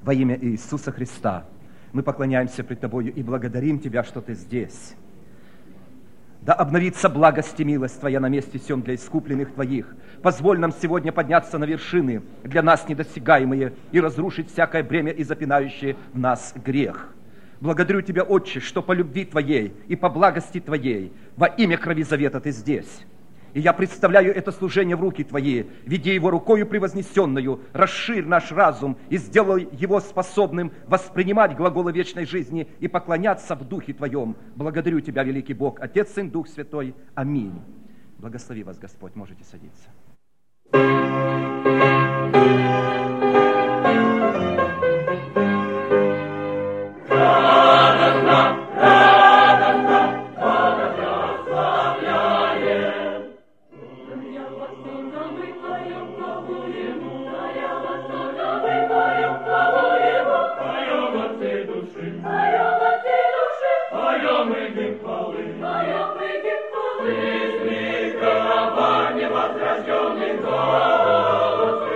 во имя Иисуса Христа. Мы поклоняемся пред Тобою и благодарим Тебя, что Ты здесь. Да обновится благость и милость Твоя на месте сем для искупленных Твоих. Позволь нам сегодня подняться на вершины, для нас недосягаемые, и разрушить всякое бремя и запинающее в нас грех. Благодарю Тебя, Отче, что по любви Твоей и по благости Твоей во имя крови завета Ты здесь. И я представляю это служение в руки Твои, веди его рукою превознесенную, расширь наш разум и сделай его способным воспринимать глаголы вечной жизни и поклоняться в Духе Твоем. Благодарю Тебя, великий Бог, Отец, Сын, Дух Святой. Аминь. Благослови вас, Господь, можете садиться. Возрожденный голос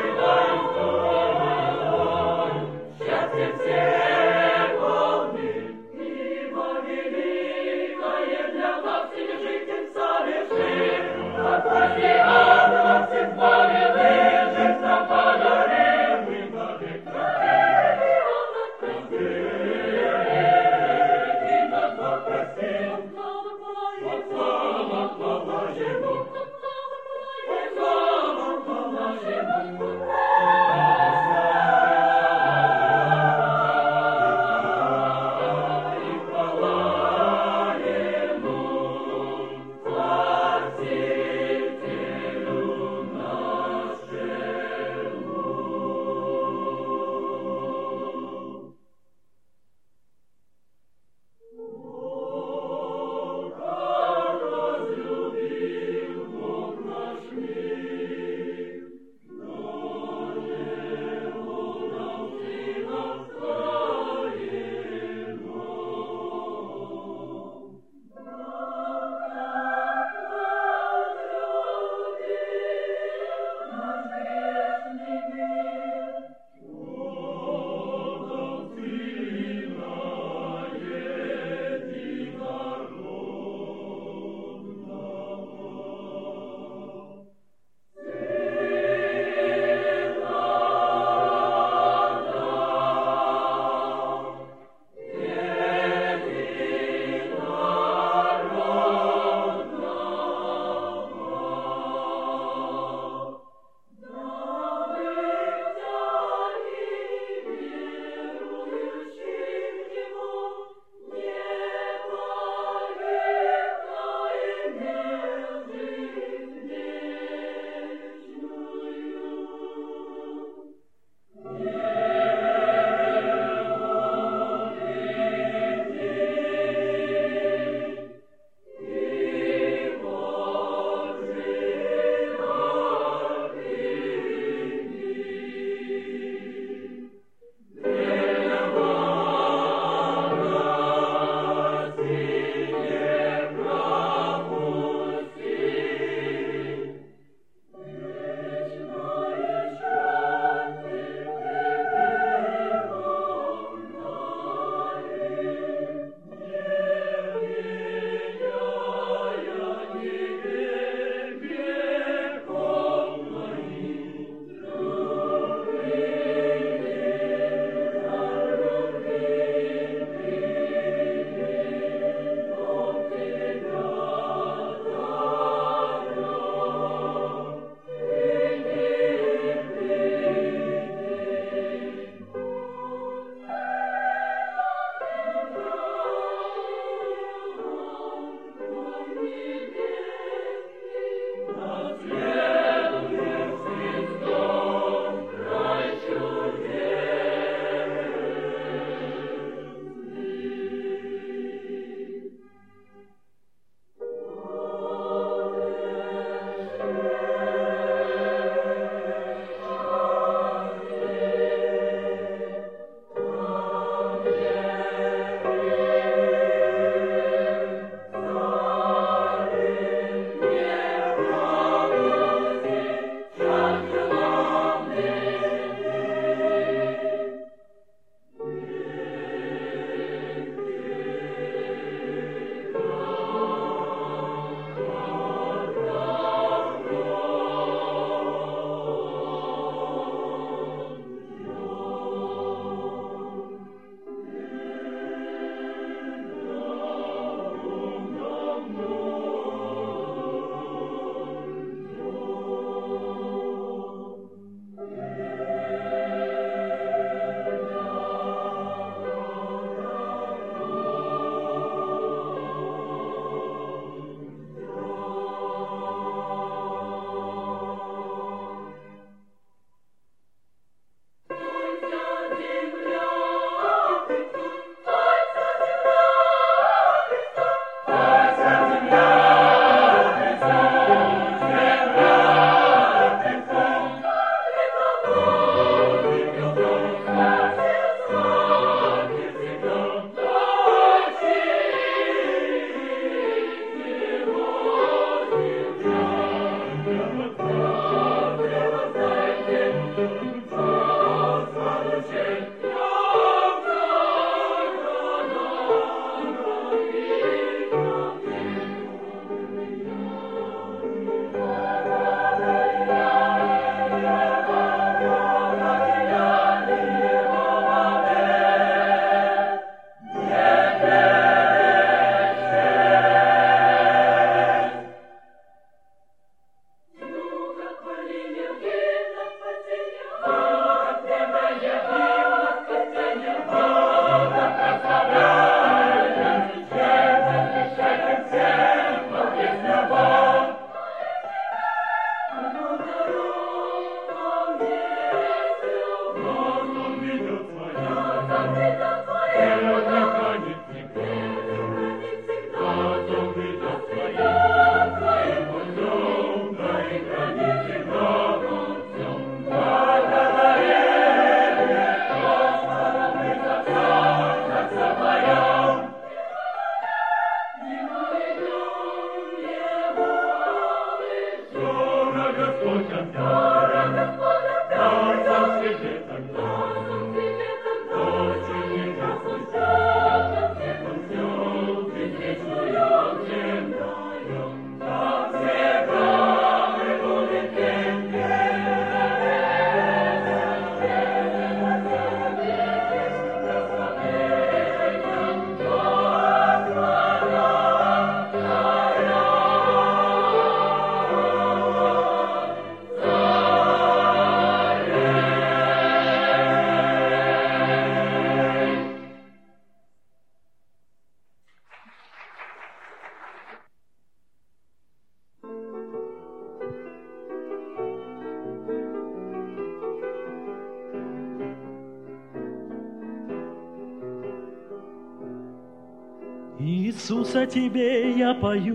Иисус, о Тебе я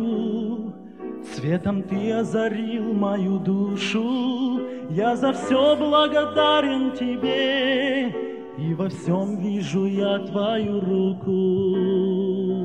пою, светом Ты озарил мою душу. Я за все благодарен Тебе, и во всем вижу я Твою руку.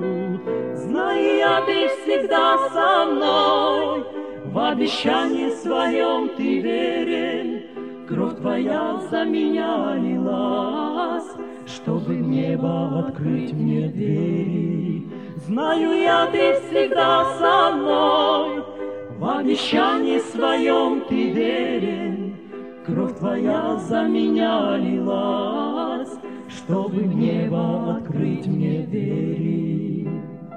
Знаю я, Ты всегда со мной, в обещании своем Ты верен. Кровь Твоя за меня лилась, чтобы в небо открыть мне двери. Знаю я, Ты всегда со мной, в обещании своем Ты верен. Кровь Твоя за меня лилась, чтобы в небо открыть мне двери.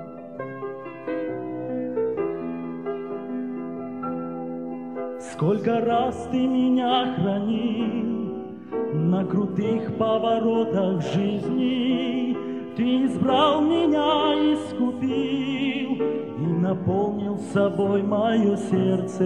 Сколько раз Ты меня хранил на крутых поворотах жизни. Ты избрал меня, искупил и наполнил собой мое сердце.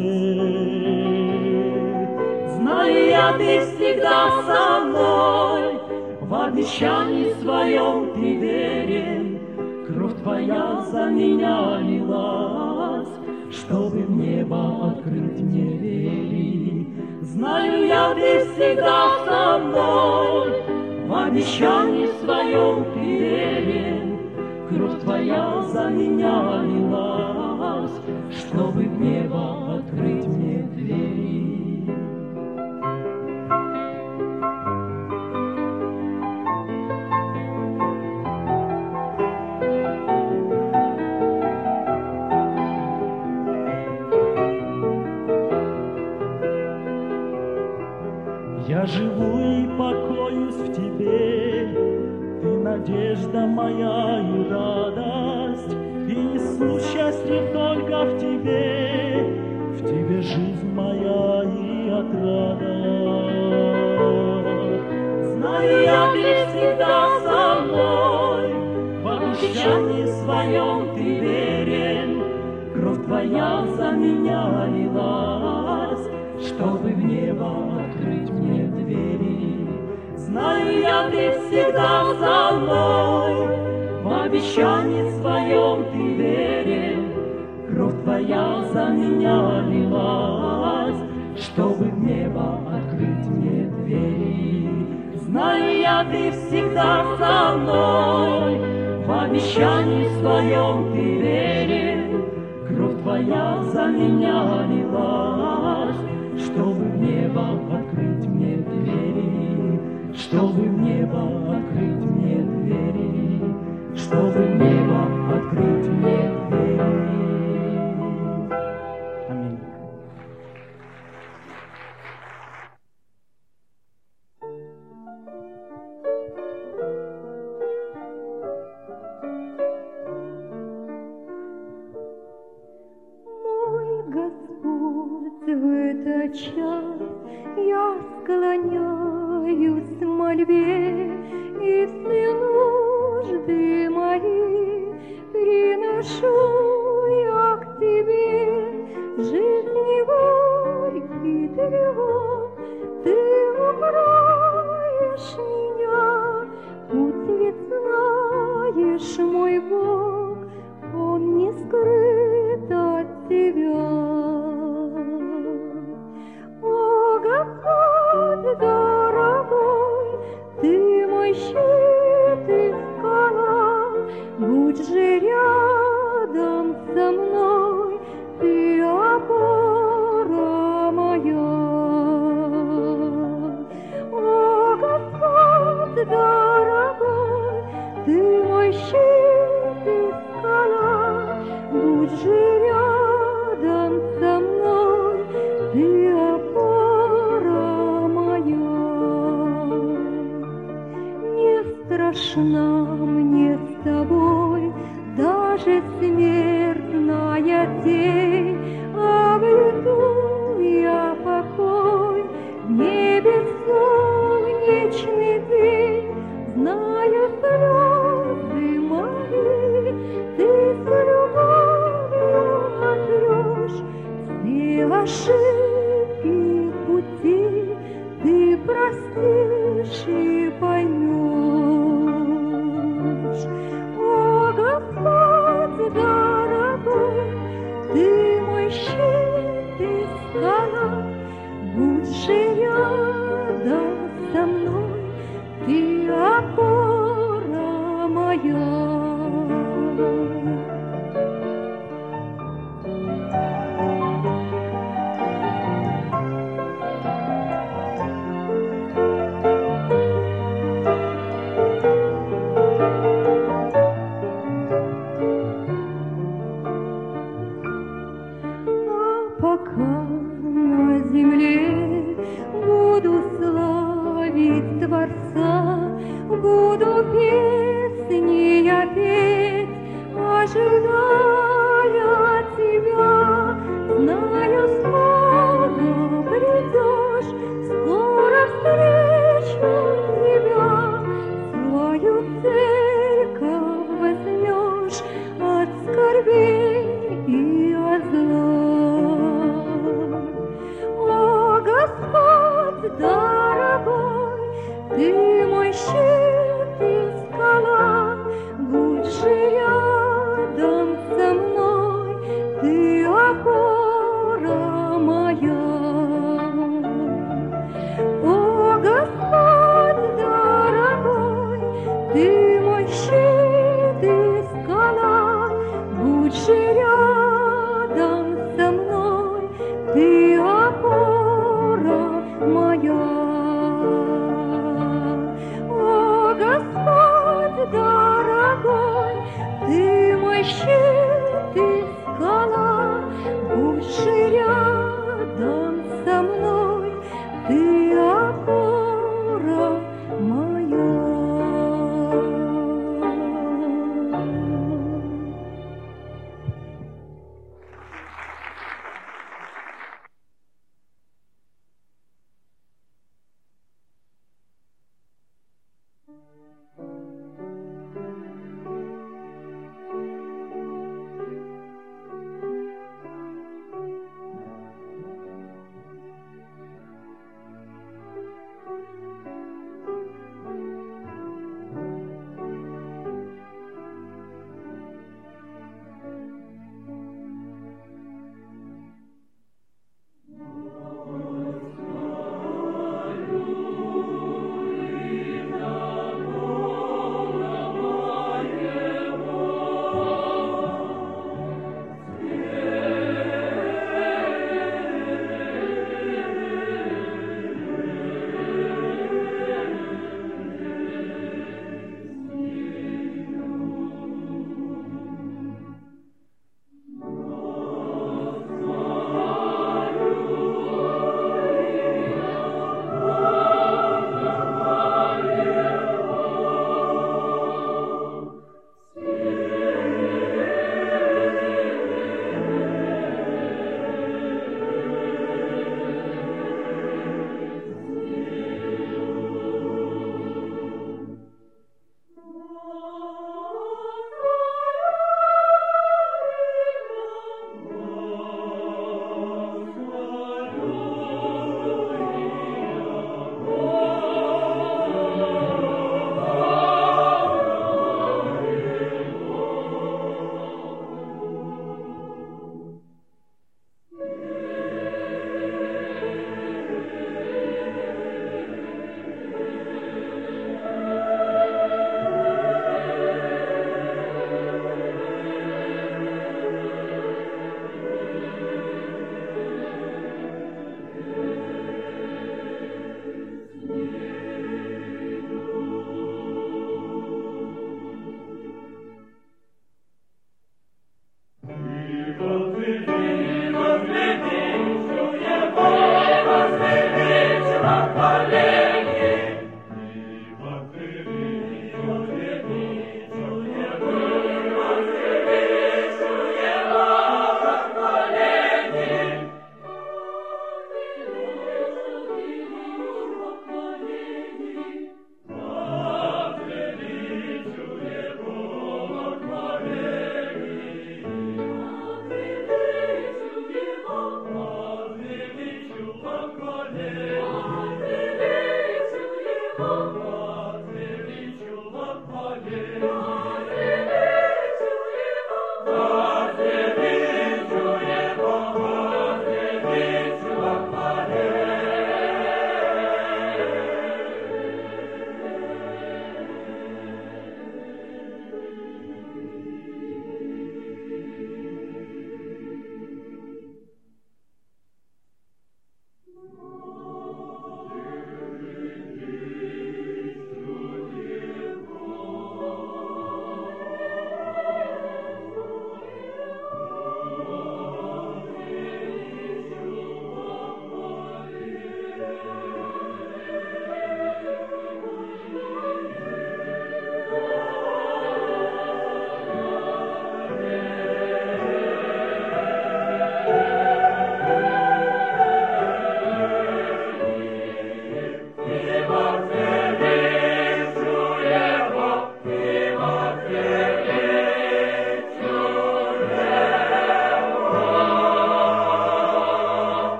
Знаю я, Ты всегда со мной, в обещании своем Ты верен. Кровь Твоя за меня лилась, чтобы в небо открыть мне двери. Знаю я, Ты всегда со мной, в обещании своем Ты верен. Кровь Твоя за меня лилась, чтобы в небо открыть мне двери. Я живу и покоюсь в Тебе, Ты надежда моя и радость, и несу счастье только в Тебе жизнь моя и отрада. Знаю я, Ты всегда со мной, в обещании своем Ты верен. Кровь Твоя за меня лилась, чтобы в небо открыть мне двери. Знаю я, Ты всегда со мной, в обещании своем Ты верен. Кровь Твоя за меня лилась, чтобы в небо открыть мне двери. Знаю я, Ты всегда со мной, в обещании своем Ты верен. Кровь Твоя за меня лилась, чтобы в небо открыть мне двери. чтобы в небо открыть мне двери, чтобы в небо открыть мне двери. Аминь. Господь, в этот час я склоняюсь в мольбе, и все нужды мои приношу я к Тебе. Жизни горький тревог, Ты укроешь меня, путь ведь знаешь, мой Бог, он не скрыт от Тебя. О, Господь дорогой, Ты мой щит и скала, будь же рядом со мной, Ты опора моя. О, Господь дорогой, Ты мой щит и скала, будь же рядом со мной, Ты опора моя. Не страшна мне с Тобой даже смертная тень, обрету я покой в небе солнечный день. Знаю слезы мои, Ты с любовью отрешь, все ошибки пути Ты простишь и поймешь. О, Господь дорогой, Ты мой щит и скала, будь же рядом со мной, Ты опора моя. Пока на земле буду славить Творца, буду песни я петь, ожидая Тебя. Знаю, скоро придешь, скоро встречу Тебя, свою церковь возьмешь от скорбей и от зла. Господь дорогой, Ты мой щит и скала, будь же рядом со мной, Ты опора моя. О, Господь дорогой, Ты мой щит и скала, будь же рядом со мной, Ты опора моя. О, Господь дорогой, Ты мой щит и скала, будь же рядом со мной, Ты опора моя.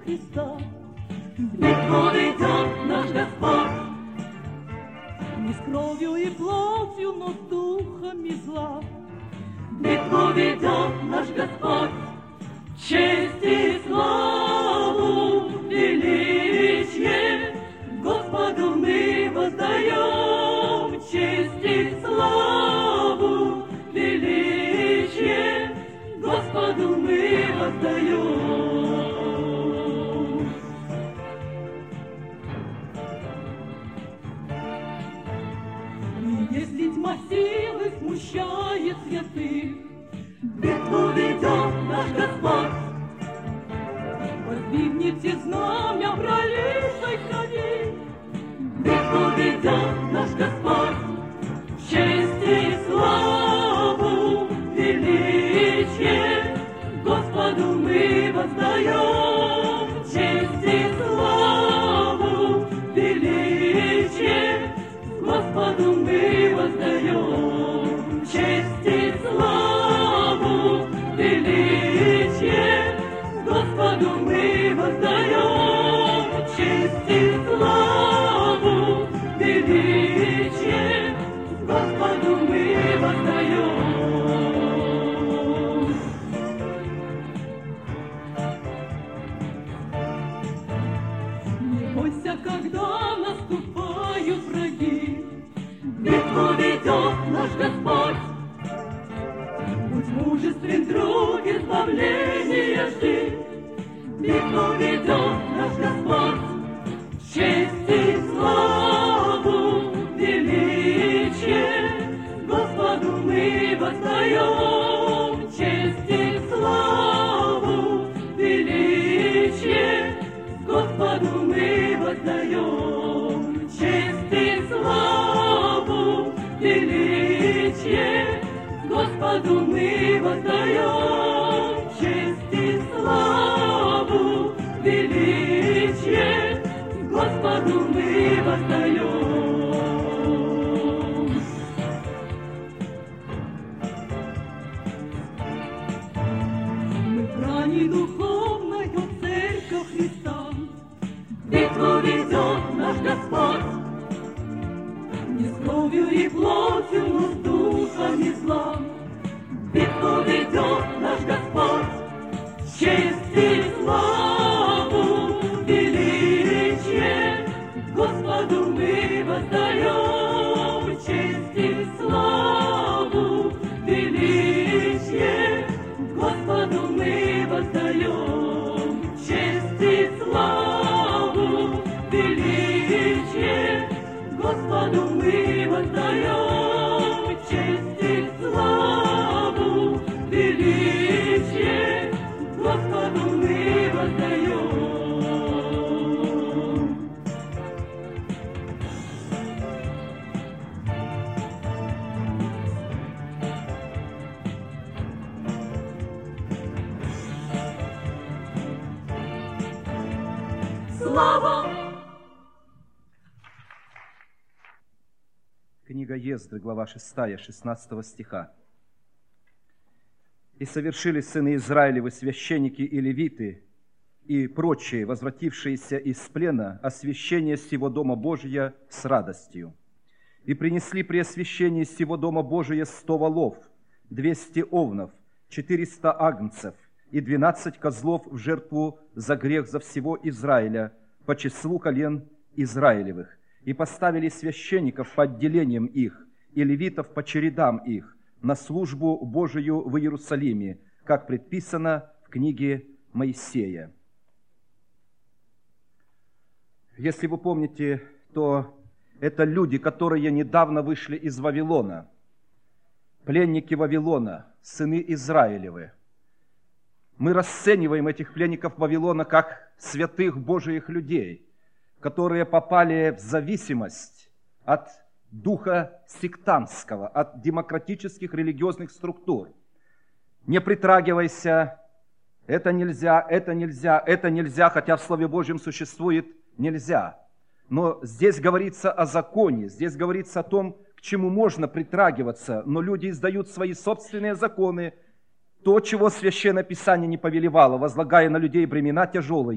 Христа. Битву ведет наш Господь, не с кровью и плотью, но духами зла. Битву ведет наш Господь, честь и славу, величие Господу мы воздаем. Честь и славу, величие Господу мы воздаем. Если тьма силы смущает святых, битву ведет наш Господь. Воздвигните знамя пролитой крови, битву ведет наш Господь. Честь и славу, величие Господу мы воздаем. Честь и славу, величие Господу мы воздаем. Честь и славу, величие Господу мы воздаем. Честь и славу, величие Господу мы воздаем. Не бойся, когда наступают враги, битву ведет наш Господь. Будь мужествен, друг, избавления жди, битву ведет наш Господь. Честь и славу, величие Господу мы воздаем. Честь и славу, величие Господу мы воздаем. Честь и славу, величие Господу мы воздаем. Честь и славу, величие Господу мы воздаем. Мы в брани духовной церковь Христа, битву ведет наш Господь. Не с кровью и плотью, но с духами зла, битву ведет наш Господь. Честь и славу, величие Господу мы воздаем. Честь и славу, величие Господу мы воздаем. Честь и славу, величие Господу мы воздаем. Честь и славу, величие Господу мы воздаем. Слава! Книга Ездры, глава 6, 16 стиха. «И совершили сыны Израилевы, священники и левиты, и прочие, возвратившиеся из плена, освящение сего дома Божия с радостью. И принесли при освящении сего дома Божия 100 волов, 200 овнов, 400 агнцев и 12 козлов в жертву за грех за всего Израиля по числу колен Израилевых. И поставили священников по отделениям их, и левитов по чередам их, на службу Божию в Иерусалиме, как предписано в книге Моисея». Если вы помните, то это люди, которые недавно вышли из Вавилона, пленники Вавилона, сыны Израилевы. Мы расцениваем этих пленников Вавилона как святых Божиих людей, которые попали в зависимость от духа сектантского, от демократических религиозных структур. Не притрагивайся, это нельзя, это нельзя, это нельзя, хотя в Слове Божьем существует нельзя. Но здесь говорится о законе, здесь говорится о том, к чему можно притрагиваться, но люди издают свои собственные законы, то, чего Священное Писание не повелевало, возлагая на людей бремена тяжелые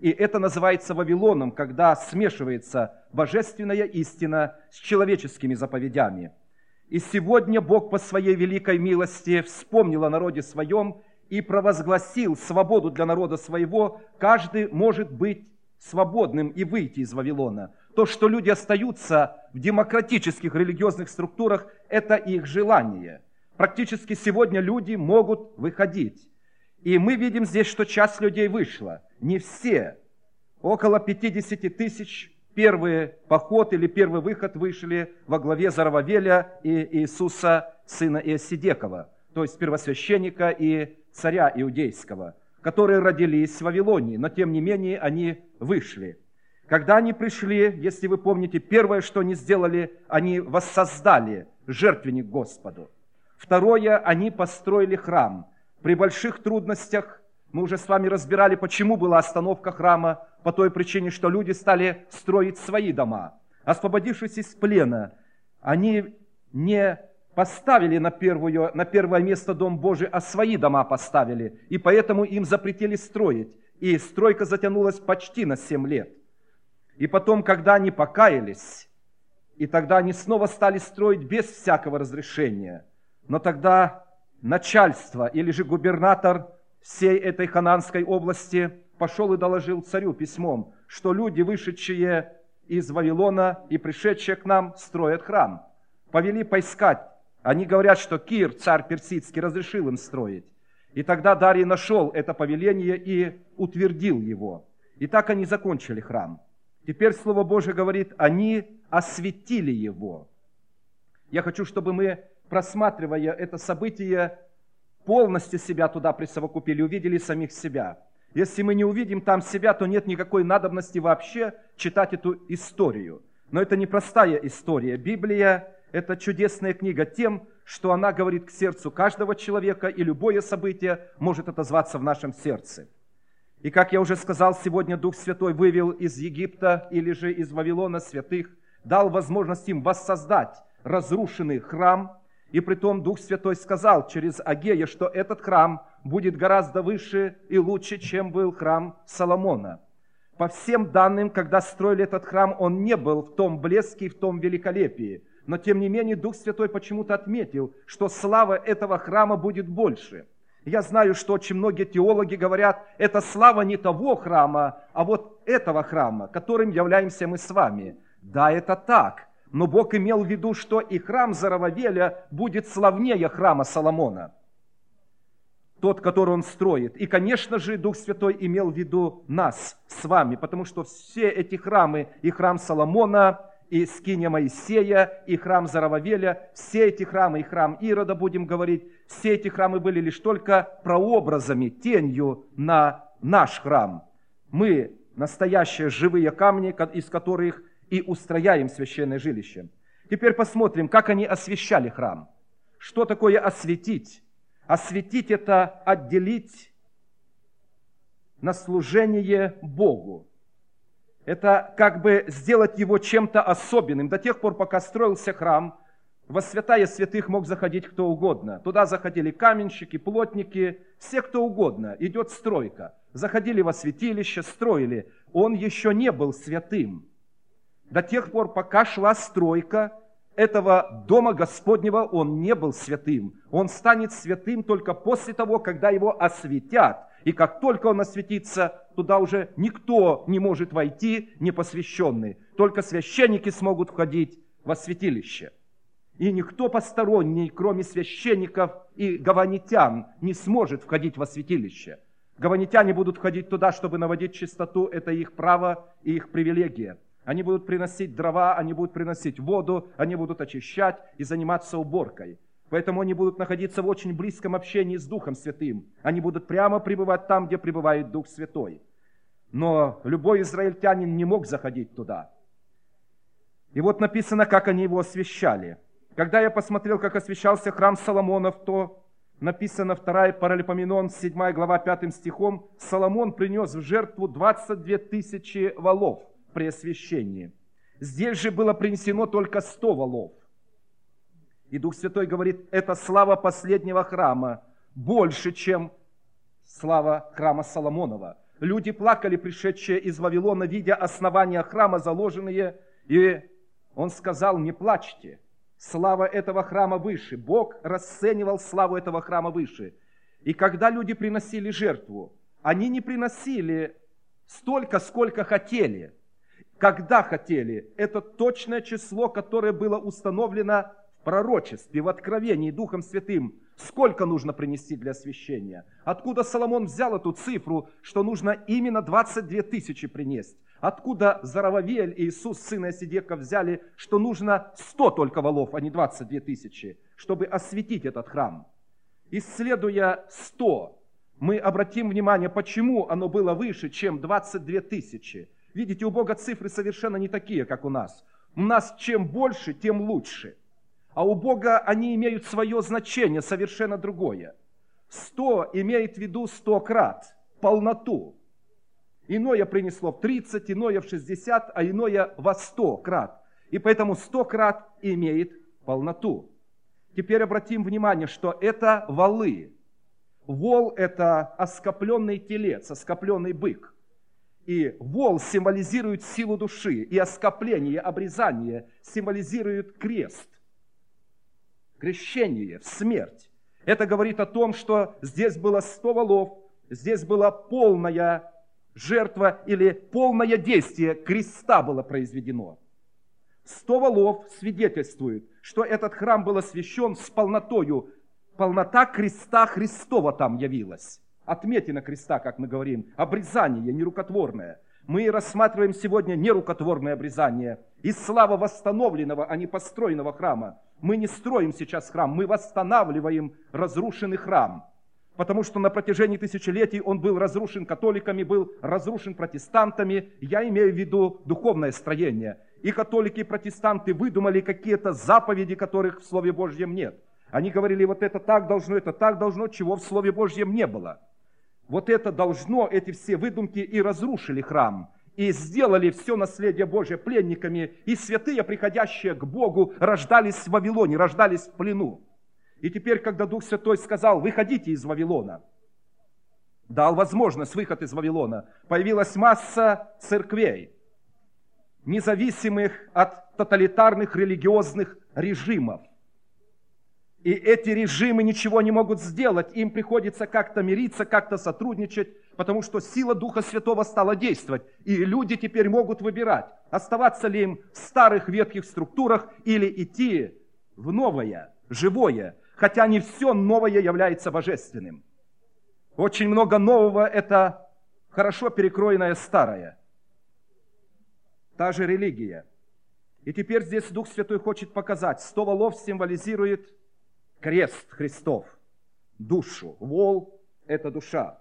И это называется Вавилоном, когда смешивается божественная истина с человеческими заповедями. И сегодня Бог по своей великой милости вспомнил о народе своем и провозгласил свободу для народа своего. Каждый может быть свободным и выйти из Вавилона. То, что люди остаются в демократических религиозных структурах, это их желание. Практически сегодня люди могут выходить. И мы видим здесь, что часть людей вышла. Не все. Около 50 тысяч первый поход или первый выход вышли во главе Зарававеля и Иисуса, сына Иосидекова, то есть первосвященника и царя иудейского, которые родились в Вавилонии, но тем не менее они вышли. Когда они пришли, если вы помните, первое, что они сделали, они воссоздали жертвенник Господу. Второе, они построили храм. При больших трудностях, мы уже с вами разбирали, почему была остановка храма, по той причине, что люди стали строить свои дома. Освободившись из плена, они не поставили на первое место Дом Божий, а свои дома поставили, и поэтому им запретили строить. И стройка затянулась почти на 7 лет. И потом, когда они покаялись, и тогда они снова стали строить без всякого разрешения, но тогда начальство или же губернатор всей этой Ханаанской области пошел и доложил царю письмом, что люди, вышедшие из Вавилона и пришедшие к нам, строят храм. Повели поискать. Они говорят, что Кир, царь персидский, разрешил им строить. И тогда Дарий нашел это повеление и утвердил его. И так они закончили храм. Теперь Слово Божие говорит, они осветили его. Я хочу, чтобы мы, просматривая это событие, полностью себя туда присовокупили, увидели самих себя. Если мы не увидим там себя, то нет никакой надобности вообще читать эту историю. Но это не простая история. Библия – это чудесная книга тем, что она говорит к сердцу каждого человека, и любое событие может отозваться в нашем сердце. И, как я уже сказал, сегодня Дух Святой вывел из Египта или же из Вавилона святых, дал возможность им воссоздать разрушенный храм. И притом Дух Святой сказал через Агея, что этот храм будет гораздо выше и лучше, чем был храм Соломона. По всем данным, когда строили этот храм, он не был в том блеске и в том великолепии. Но тем не менее Дух Святой почему-то отметил, что слава этого храма будет больше. Я знаю, что очень многие теологи говорят, это слава не того храма, а вот этого храма, которым являемся мы с вами. Да, это так. Но Бог имел в виду, что и храм Зарававеля будет славнее храма Соломона, тот, который он строит. И, конечно же, Дух Святой имел в виду нас с вами, потому что все эти храмы, и храм Соломона, и скиния Моисея, и храм Зарававеля, все эти храмы, и храм Ирода, будем говорить, все эти храмы были лишь только прообразами, тенью на наш храм. Мы настоящие живые камни, из которых и устрояем священное жилище. Теперь посмотрим, как они освящали храм. Что такое осветить? Осветить – это отделить на служение Богу. Это как бы сделать его чем-то особенным. До тех пор, пока строился храм, во святая святых мог заходить кто угодно. Туда заходили каменщики, плотники, все кто угодно. Идет стройка. Заходили во святилище, строили. Он еще не был святым. До тех пор, пока шла стройка этого дома Господнего, он не был святым. Он станет святым только после того, когда его осветят. И как только он осветится, туда уже никто не может войти непосвященный. Только священники смогут входить во святилище. И никто посторонний, кроме священников и гаванитян, не сможет входить во святилище. Гаванитяне будут входить туда, чтобы наводить чистоту. Это их право и их привилегия. Они будут приносить дрова, они будут приносить воду, они будут очищать и заниматься уборкой. Поэтому они будут находиться в очень близком общении с Духом Святым. Они будут прямо пребывать там, где пребывает Дух Святой. Но любой израильтянин не мог заходить туда. И вот написано, как они его освящали. Когда я посмотрел, как освящался храм Соломонов, то написано 2 Паралипоменон, 7 глава, 5 стихом, Соломон принес в жертву 22 тысячи волов при освящении. Здесь же было принесено только 100 волов. И Дух Святой говорит, это слава последнего храма больше, чем слава храма Соломонова. Люди плакали, пришедшие из Вавилона, видя основания храма заложенные, и он сказал: не плачьте, слава этого храма выше. Бог расценивал славу этого храма выше. И когда люди приносили жертву, они не приносили столько, сколько хотели. Когда хотели, это точное число, которое было установлено в пророчестве, в откровении Духом Святым. Сколько нужно принести для освящения? Откуда Соломон взял эту цифру, что нужно именно 22 тысячи принести? Откуда Зарававель и Иисус, сын Иосидека, взяли, что нужно 100 только волов, а не 22 тысячи, чтобы осветить этот храм? Исследуя 100, мы обратим внимание, почему оно было выше, чем 22 тысячи. Видите, у Бога цифры совершенно не такие, как у нас. У нас чем больше, тем лучше. А у Бога они имеют свое значение, совершенно другое. 100 имеет в виду 100 крат, полноту. Иное принесло в 30, иное в 60, а иное во 100 крат. И поэтому 100 крат имеет полноту. Теперь обратим внимание, что это валы. Вол – это оскопленный телец, оскопленный бык. И вол символизирует силу души, и оскопление, обрезание символизирует крест. Крещение в смерть. Это говорит о том, что здесь было 100 волов, здесь была полная жертва или полное действие креста было произведено. 100 волов свидетельствует, что этот храм был освящен с полнотою. Полнота креста Христова там явилась. Отметина креста, как мы говорим, обрезание нерукотворное. Мы рассматриваем сегодня нерукотворное обрезание. И слава восстановленного, а не построенного храма. Мы не строим сейчас храм, мы восстанавливаем разрушенный храм. Потому что на протяжении тысячелетий он был разрушен католиками, был разрушен протестантами. Я имею в виду духовное строение. И католики, и протестанты выдумали какие-то заповеди, которых в Слове Божьем нет. Они говорили, вот это так должно, чего в Слове Божьем не было. Вот это должно, эти все выдумки и разрушили храм. И сделали все наследие Божие пленниками. И святые, приходящие к Богу, рождались в Вавилоне, рождались в плену. И теперь, когда Дух Святой сказал, выходите из Вавилона, дал возможность выход из Вавилона, появилась масса церквей, независимых от тоталитарных религиозных режимов. И эти режимы ничего не могут сделать, им приходится как-то мириться, как-то сотрудничать, потому что сила Духа Святого стала действовать. И люди теперь могут выбирать, оставаться ли им в старых ветхих структурах или идти в новое, живое, хотя не все новое является божественным. Очень много нового – это хорошо перекроенное старое. Та же религия. И теперь здесь Дух Святой хочет показать, 100 волов символизирует крест Христов, душу. Вол – это душа.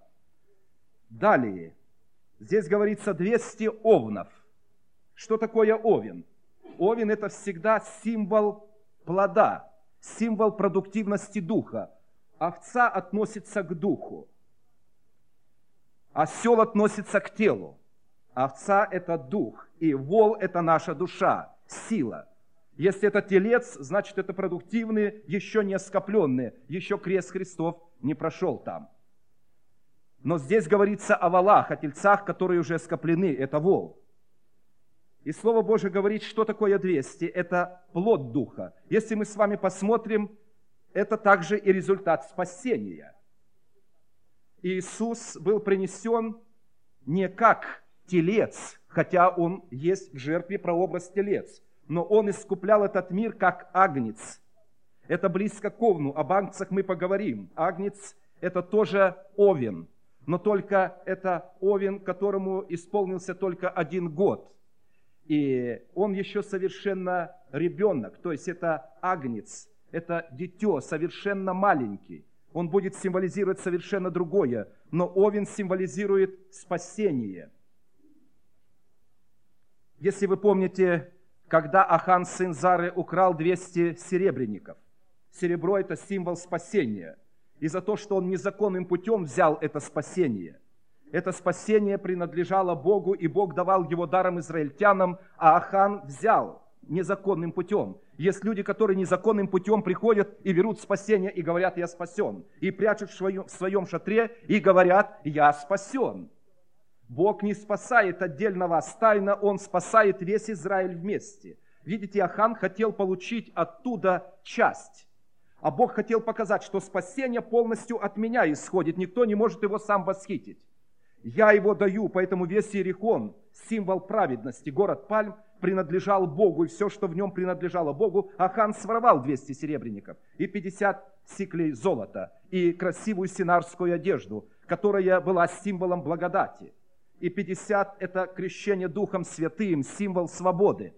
Далее, здесь говорится 200 овнов. Что такое овен? Овен – это всегда символ плода, символ продуктивности духа. Овца относится к духу, осел относится к телу. Овца – это дух, и вол – это наша душа, сила. Если это телец, значит, это продуктивные, еще не оскопленные, еще крест Христов не прошел там. Но здесь говорится о волах, о тельцах, которые уже оскоплены, это вол. И Слово Божие говорит, что такое 200, это плод Духа. Если мы с вами посмотрим, это также и результат спасения. Иисус был принесен не как телец, хотя Он есть в жертве прообраз телец, но Он искуплял этот мир как агнец. Это близко к овну, об агнцах мы поговорим. Агнец – это тоже овен, но только это овен, которому исполнился только 1 год. И он еще совершенно ребенок, то есть это агнец, это дитё, совершенно маленький. Он будет символизировать совершенно другое, но овен символизирует спасение. Если вы помните, когда Ахан, сын Зары, украл 200 серебряников. Серебро – это символ спасения. И за то, что он незаконным путем взял это спасение принадлежало Богу, и Бог давал его даром израильтянам, а Ахан взял незаконным путем. Есть люди, которые незаконным путем приходят и берут спасение, и говорят, я спасен. И прячут в своем шатре, и говорят, я спасен. Бог не спасает отдельно вас тайно, Он спасает весь Израиль вместе. Видите, Ахан хотел получить оттуда часть. А Бог хотел показать, что спасение полностью от меня исходит. Никто не может его сам восхитить. Я его даю, поэтому весь Иерихон, символ праведности, город пальм, принадлежал Богу, и все, что в нем принадлежало Богу, Ахан своровал 200 серебряников и 50 сиклей золота, и красивую синарскую одежду, которая была символом благодати. И 50 – это крещение Духом Святым, символ свободы.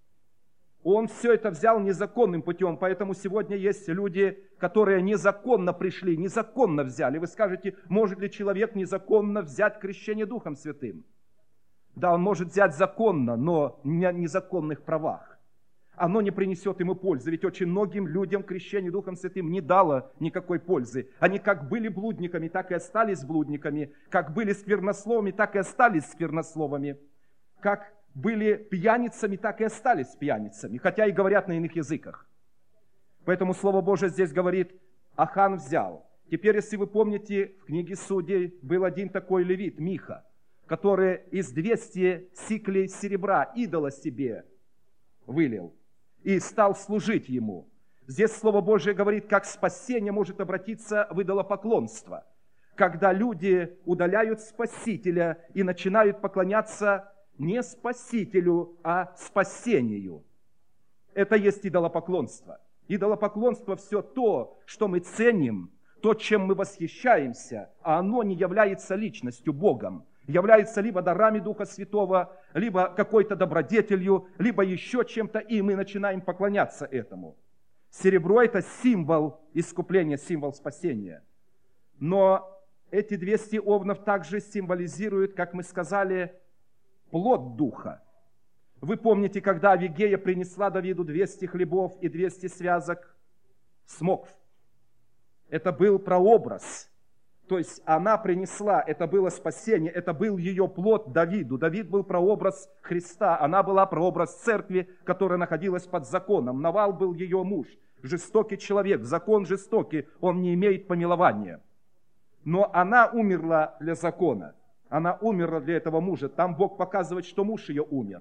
Он все это взял незаконным путем, поэтому сегодня есть люди, которые незаконно пришли, незаконно взяли. Вы скажете, может ли человек незаконно взять крещение Духом Святым? Да, он может взять законно, но не на незаконных правах. Оно не принесет ему пользы, ведь очень многим людям крещение Духом Святым не дало никакой пользы. Они как были блудниками, так и остались блудниками, как были сквернословами, так и остались сквернословами, как были пьяницами, так и остались пьяницами, хотя и говорят на иных языках. Поэтому Слово Божие здесь говорит, Ахан взял. Теперь, если вы помните, в книге Судей был один такой левит, Миха, который из 200 сиклей серебра идола себе вылил и стал служить ему. Здесь Слово Божие говорит, как спасение может обратиться в идолопоклонство, когда люди удаляют Спасителя и начинают поклоняться не Спасителю, а спасению. Это есть идолопоклонство. Идолопоклонство все то, что мы ценим, то, чем мы восхищаемся, а оно не является личностью, Богом. Является либо дарами Духа Святого, либо какой-то добродетелью, либо еще чем-то, и мы начинаем поклоняться этому. Серебро – это символ искупления, символ спасения. Но эти 200 овнов также символизируют, как мы сказали, плод Духа. Вы помните, когда Авигея принесла Давиду 200 хлебов и 200 связок смокв? Это был прообраз. То есть она принесла, это было спасение, это был ее плод Давиду. Давид был прообраз Христа, она была прообраз церкви, которая находилась под законом. Навал был ее муж, жестокий человек, закон жестокий, он не имеет помилования. Но она умерла для закона. Она умерла для этого мужа. Там Бог показывает, что муж ее умер.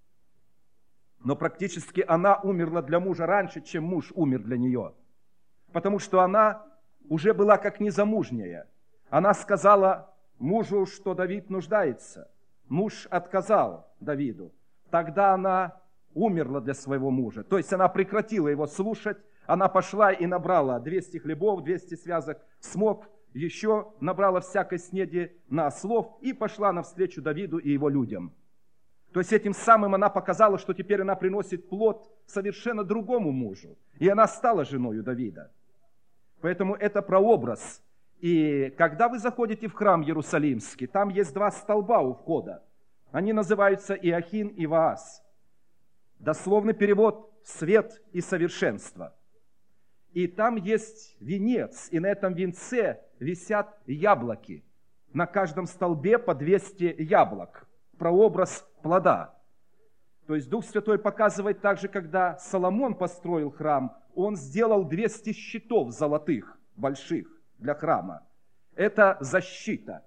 Но практически она умерла для мужа раньше, чем муж умер для нее. Потому что она уже была как незамужняя. Она сказала мужу, что Давид нуждается. Муж отказал Давиду. Тогда она умерла для своего мужа. То есть она прекратила его слушать. Она пошла и набрала 200 хлебов, 200 связок смокв, еще набрала всякой снеди на ослов и пошла навстречу Давиду и его людям. То есть этим самым она показала, что теперь она приносит плод совершенно другому мужу. И она стала женою Давида. Поэтому это прообраз. И когда вы заходите в храм Иерусалимский, там есть 2 столба у входа. Они называются Иохин и Ваас. Дословный перевод «свет и совершенство». И там есть венец, и на этом венце висят яблоки. На каждом столбе по 200 яблок. Прообраз плода. То есть Дух Святой показывает также, когда Соломон построил храм, он сделал 200 щитов золотых, больших, для храма. Это защита.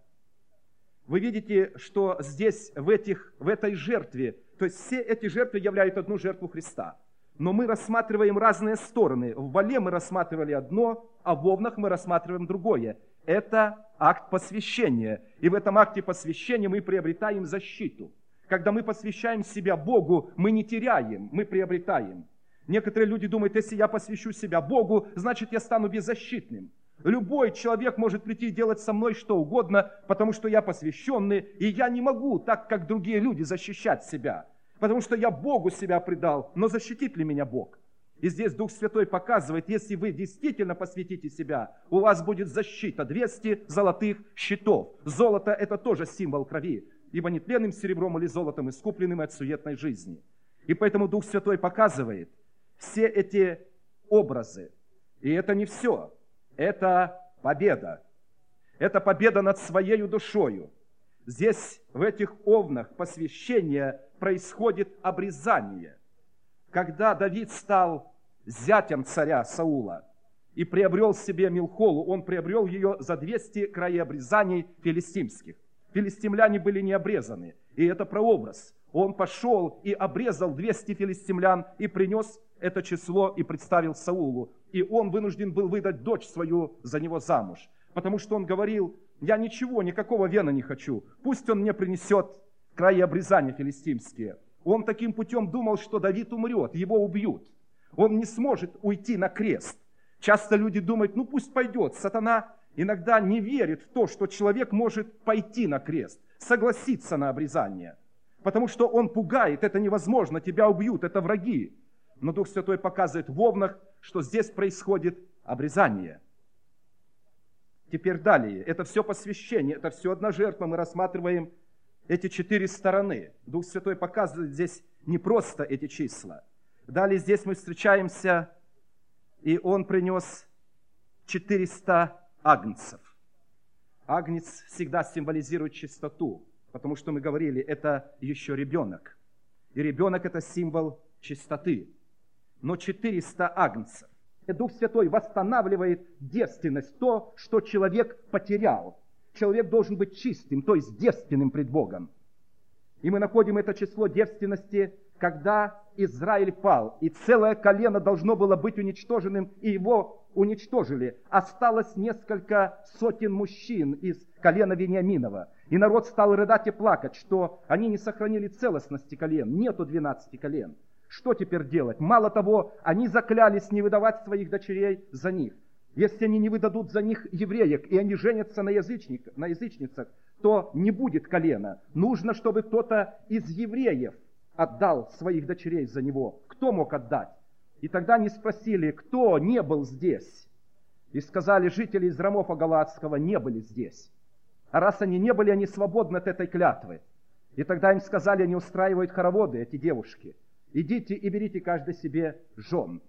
Вы видите, что здесь, в этой жертве, то есть все эти жертвы являют одну жертву Христа. Но мы рассматриваем разные стороны. В вале мы рассматривали одно, а в овнах мы рассматриваем другое. Это акт посвящения. И в этом акте посвящения мы приобретаем защиту. Когда мы посвящаем себя Богу, мы не теряем, мы приобретаем. Некоторые люди думают, если я посвящу себя Богу, значит я стану беззащитным. Любой человек может прийти и делать со мной что угодно, потому что я посвященный, и я не могу, так как другие люди, защищать себя. Потому что я Богу себя предал, но защитит ли меня Бог? И здесь Дух Святой показывает, если вы действительно посвятите себя, у вас будет защита 200 золотых щитов. Золото – это тоже символ крови, ибо нетленным серебром или золотом искупленным от суетной жизни. И поэтому Дух Святой показывает все эти образы. И это не все. Это победа. Это победа над своей душою. Здесь, в этих овнах посвящения, происходит обрезание. Когда Давид стал зятем царя Саула и приобрел себе Милхолу, он приобрел ее за 200 краеобрезаний филистимских. филистимляне были не обрезаны. И это прообраз. Он пошел и обрезал 200 филистимлян и принес это число и представил Саулу. И он вынужден был выдать дочь свою за него замуж. Потому что он говорил: я ничего, никакого вена не хочу. Пусть он мне принесет краи обрезания филистимские. Он таким путем думал, что Давид умрет, его убьют. Он не сможет уйти на крест. Часто люди думают: ну пусть пойдет. Сатана иногда не верит в то, что человек может пойти на крест, согласиться на обрезание. Потому что он пугает: это невозможно, тебя убьют, это враги. Но Дух Святой показывает в Овнах, что здесь происходит обрезание. Теперь далее. Это все посвящение, это все одна жертва. Мы рассматриваем эти 4 стороны. Дух Святой показывает здесь не просто эти числа. Далее здесь мы встречаемся, и он принес 400 агнцев. Агнец всегда символизирует чистоту, потому что мы говорили, это еще ребенок. И ребенок – это символ чистоты. Но 400 агнцев. И Дух Святой восстанавливает девственность, то, что человек потерял. Человек должен быть чистым, то есть девственным пред Богом. И мы находим это число девственности, когда Израиль пал, и целое колено должно было быть уничтоженным, и его уничтожили. Осталось несколько сотен мужчин из колена Вениаминова. И народ стал рыдать и плакать, что они не сохранили целостности колен. Нету 12 колен. Что теперь делать? Мало того, они заклялись не выдавать своих дочерей за них. Если они не выдадут за них евреек, и они женятся на язычницах, то не будет колена. Нужно, чтобы кто-то из евреев отдал своих дочерей за него. Кто мог отдать? И тогда они спросили, кто не был здесь. И сказали, жители из Рамофа Галаадского не были здесь. А раз они не были, они свободны от этой клятвы. И тогда им сказали, они устраивают хороводы, эти девушки. Идите и берите каждый себе жен.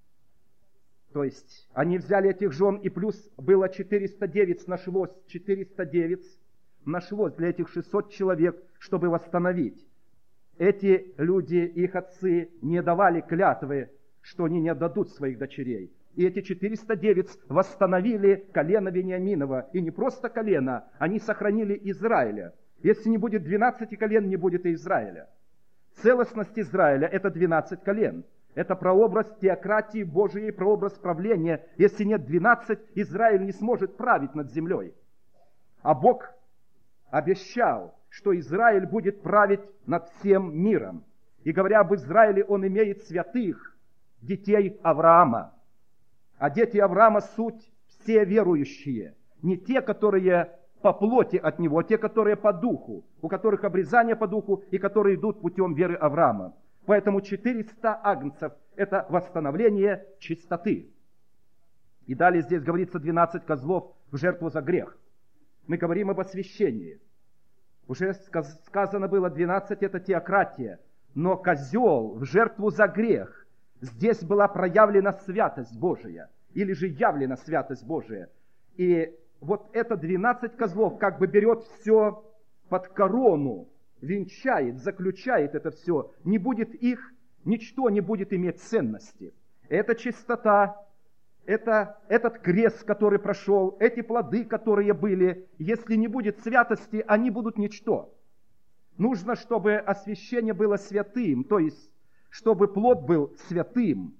То есть они взяли этих жен, и плюс было 409, нашлось 409, нашлось для этих 600 человек, чтобы восстановить. Эти люди, их отцы, не давали клятвы, что они не отдадут своих дочерей. И эти 409 восстановили колено Вениаминова. И не просто колено, они сохранили Израиля. Если не будет 12 колен, не будет и Израиля. Целостность Израиля – это 12 колен. Это прообраз теократии Божией, прообраз правления. Если нет 12, Израиль не сможет править над землей. А Бог обещал, что Израиль будет править над всем миром. И говоря об Израиле, он имеет святых, детей Авраама. А дети Авраама – суть все верующие. Не те, которые по плоти от него, а те, которые по духу, у которых обрезание по духу и которые идут путем веры Авраама. Поэтому 400 агнцев – это восстановление чистоты. И далее здесь говорится 12 козлов в жертву за грех. Мы говорим об освящении. Уже сказано было 12 – это теократия. Но козел в жертву за грех. Здесь была проявлена святость Божия. Или же явлена святость Божия. И вот это 12 козлов как бы берет все под корону, венчает, заключает это все. Не будет их, ничто не будет иметь ценности. Это чистота, это этот крест, который прошел, эти плоды, которые были. Если не будет святости, они будут ничто. Нужно, чтобы освящение было святым, то есть, чтобы плод был святым.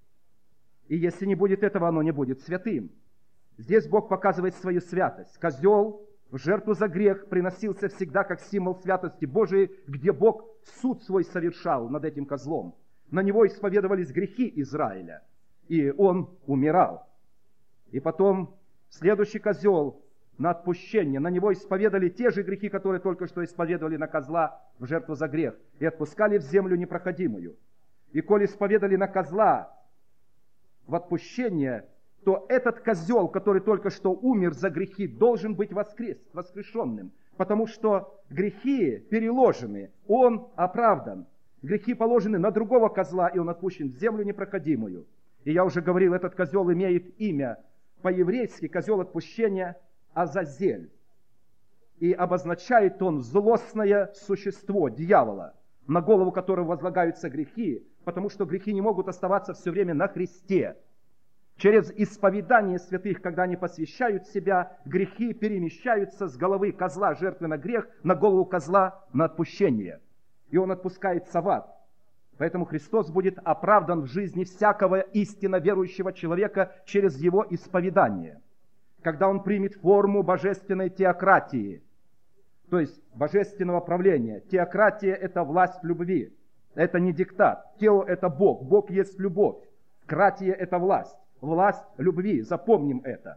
И если не будет этого, оно не будет святым. Здесь Бог показывает свою святость. Козел в жертву за грех приносился всегда как символ святости Божией, где Бог суд свой совершал над этим козлом. На него исповедовались грехи Израиля, и он умирал. И потом следующий козел на отпущение, на него исповедали те же грехи, которые только что исповедовали на козла в жертву за грех, и отпускали в землю непроходимую. И коли исповедали на козла в отпущение, то этот козел, который только что умер за грехи, должен быть воскрешенным, потому что грехи переложены, он оправдан. Грехи положены на другого козла, и он отпущен в землю непроходимую. И я уже говорил, этот козел имеет имя по-еврейски, козел отпущения Азазель. И обозначает он злостное существо, дьявола, на голову которого возлагаются грехи, потому что грехи не могут оставаться все время на Христе. Через исповедание святых, когда они посвящают себя, грехи перемещаются с головы козла, жертвы на грех, на голову козла, на отпущение. И он отпускается в ад. Поэтому Христос будет оправдан в жизни всякого истинно верующего человека через его исповедание. Когда он примет форму божественной теократии, то есть божественного правления. Теократия – это власть любви, это не диктат. Тео – это Бог, Бог есть любовь. Кратия – это власть, власть любви, запомним это.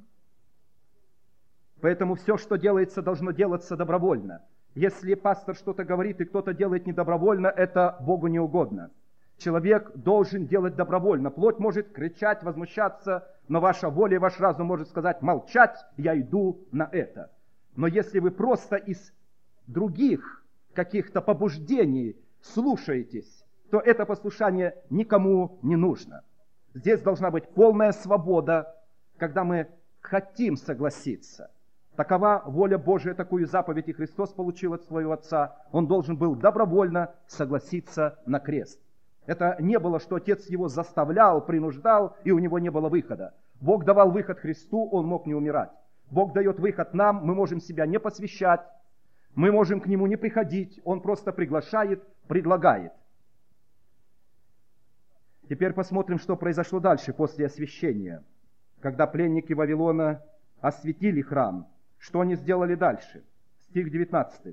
Поэтому все, что делается, должно делаться добровольно. Если пастор что-то говорит и кто-то делает недобровольно, это Богу не угодно. Человек должен делать добровольно. Плоть может кричать, возмущаться, но ваша воля и ваш разум может сказать: молчать, я иду на это. Но если вы просто из других каких-то побуждений слушаетесь, то это послушание никому не нужно. Здесь должна быть полная свобода, когда мы хотим согласиться. Такова воля Божия, такую заповедь и Христос получил от своего Отца. Он должен был добровольно согласиться на крест. Это не было, что Отец его заставлял, принуждал, и у него не было выхода. Бог давал выход Христу, он мог не умирать. Бог дает выход нам, мы можем себя не посвящать, мы можем к Нему не приходить, Он просто приглашает, предлагает. Теперь посмотрим, что произошло дальше после освящения. Когда пленники Вавилона осветили храм, что они сделали дальше? Стих 19.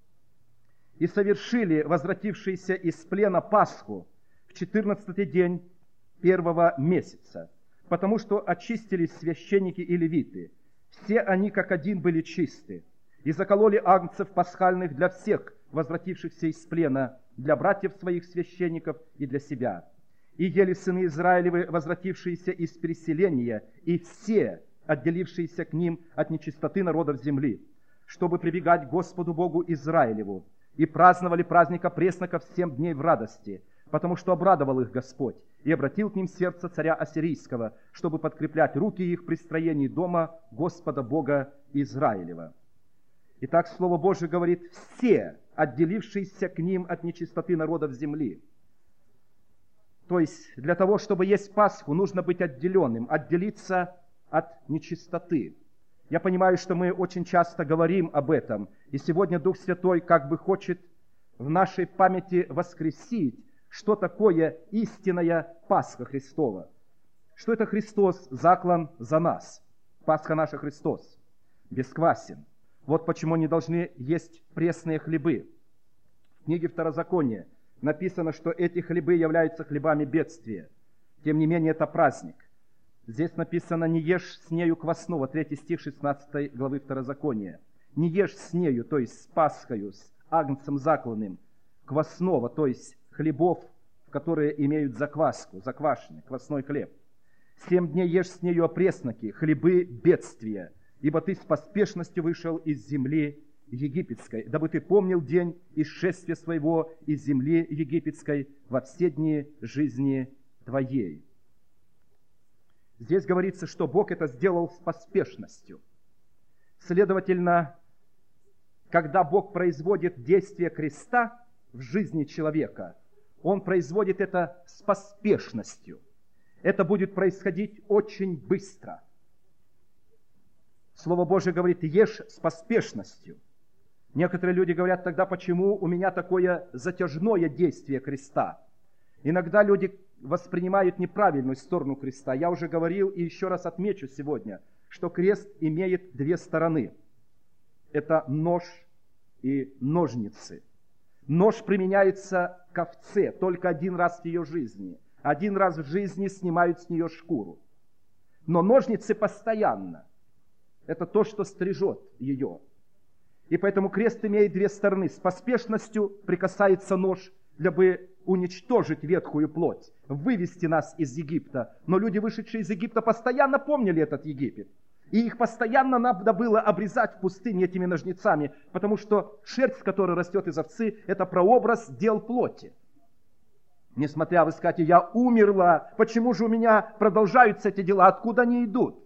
«И совершили возвратившиеся из плена Пасху в 14-й день первого месяца, потому что очистились священники и левиты. Все они как один были чисты, и закололи агнцев пасхальных для всех, возвратившихся из плена, для братьев своих священников и для себя. И ели сыны Израилевы, возвратившиеся из переселения, и все, отделившиеся к ним от нечистоты народов земли, чтобы прибегать к Господу Богу Израилеву, и праздновали праздника пресноков 7 дней в радости, потому что обрадовал их Господь, и обратил к ним сердце царя Ассирийского, чтобы подкреплять руки их при строении дома Господа Бога Израилева». Итак, Слово Божие говорит: все, отделившиеся к ним от нечистоты народов земли. То есть, для того, чтобы есть Пасху, нужно быть отделенным, отделиться от нечистоты. Я понимаю, что мы очень часто говорим об этом, и сегодня Дух Святой как бы хочет в нашей памяти воскресить, что такое истинная Пасха Христова. Что это Христос заклан за нас. Пасха наша Христос. Бесквасен. Вот почему не должны есть пресные хлебы. В книге Второзакония написано, что эти хлебы являются хлебами бедствия. Тем не менее, это праздник. Здесь написано: «Не ешь с нею квасного», 3 стих 16 главы Второзакония. Не ешь с нею, то есть с Пасхою, с агнцем закланным, квасного, то есть хлебов, которые имеют закваску, заквашенный, квасной хлеб. 7 дней ешь с нею опресноки, хлебы бедствия, ибо ты с поспешностью вышел из земли египетской, дабы ты помнил день исшествия своего из земли египетской во все дни жизни твоей». Здесь говорится, что Бог это сделал с поспешностью. Следовательно, когда Бог производит действие креста в жизни человека, Он производит это с поспешностью. Это будет происходить очень быстро. Слово Божие говорит: ешь с поспешностью. Некоторые люди говорят: тогда почему у меня такое затяжное действие креста? Иногда люди воспринимают неправильную сторону креста. Я уже говорил и еще раз отмечу сегодня, что крест имеет 2 стороны. Это нож и ножницы. Нож применяется к овце только 1 раз в ее жизни. 1 раз в жизни снимают с нее шкуру. Но ножницы постоянно. Это то, что стрижет ее. И поэтому крест имеет 2 стороны. С поспешностью прикасается нож, дабы уничтожить ветхую плоть, вывести нас из Египта. Но люди, вышедшие из Египта, постоянно помнили этот Египет. И их постоянно надо было обрезать в пустыне этими ножницами, потому что шерсть, которая растет из овцы, это прообраз дел плоти. Несмотря, вы скажете: я умерла, почему же у меня продолжаются эти дела, откуда они идут?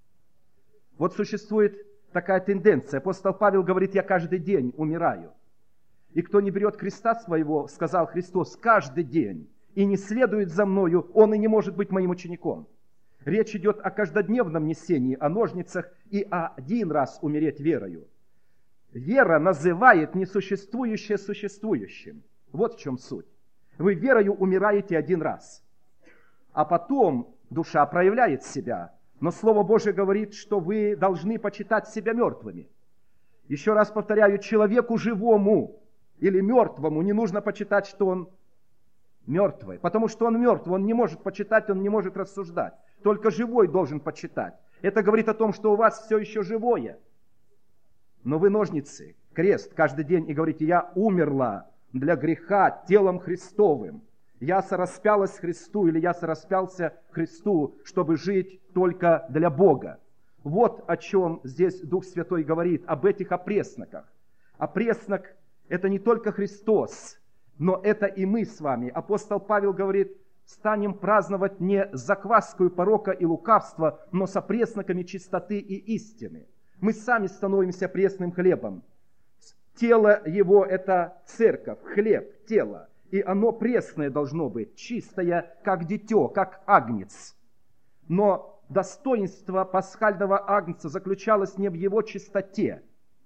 Вот существует такая тенденция. Апостол Павел говорит: я каждый день умираю. И кто не берет креста своего, сказал Христос, каждый день, и не следует за мною, он и не может быть моим учеником. Речь идет о каждодневном несении, о ножницах и один раз умереть верою. Вера называет несуществующее существующим. Вот в чем суть. Вы верою умираете один раз, а потом душа проявляет себя. Но Слово Божие говорит, что вы должны почитать себя мертвыми. Еще раз повторяю, человеку живому или мертвому не нужно почитать, что он мертвый. Потому что он мертв, он не может почитать, он не может рассуждать. Только живой должен почитать. Это говорит о том, что у вас все еще живое. Но вы ножницы, крест каждый день и говорите: я умерла для греха телом Христовым. Я сораспялась Христу, или я сораспялся Христу, чтобы жить только для Бога. Вот о чем здесь Дух Святой говорит, об этих опресноках. Опреснок – это не только Христос, но это и мы с вами. Апостол Павел говорит: станем праздновать не закваскую порока и лукавства, но с опресноками чистоты и истины. Мы сами становимся пресным хлебом. Тело его – это церковь, хлеб, тело. И оно пресное должно быть, чистое, как дитё, как агнец. Но достоинство пасхального агнца заключалось не в его чистоте,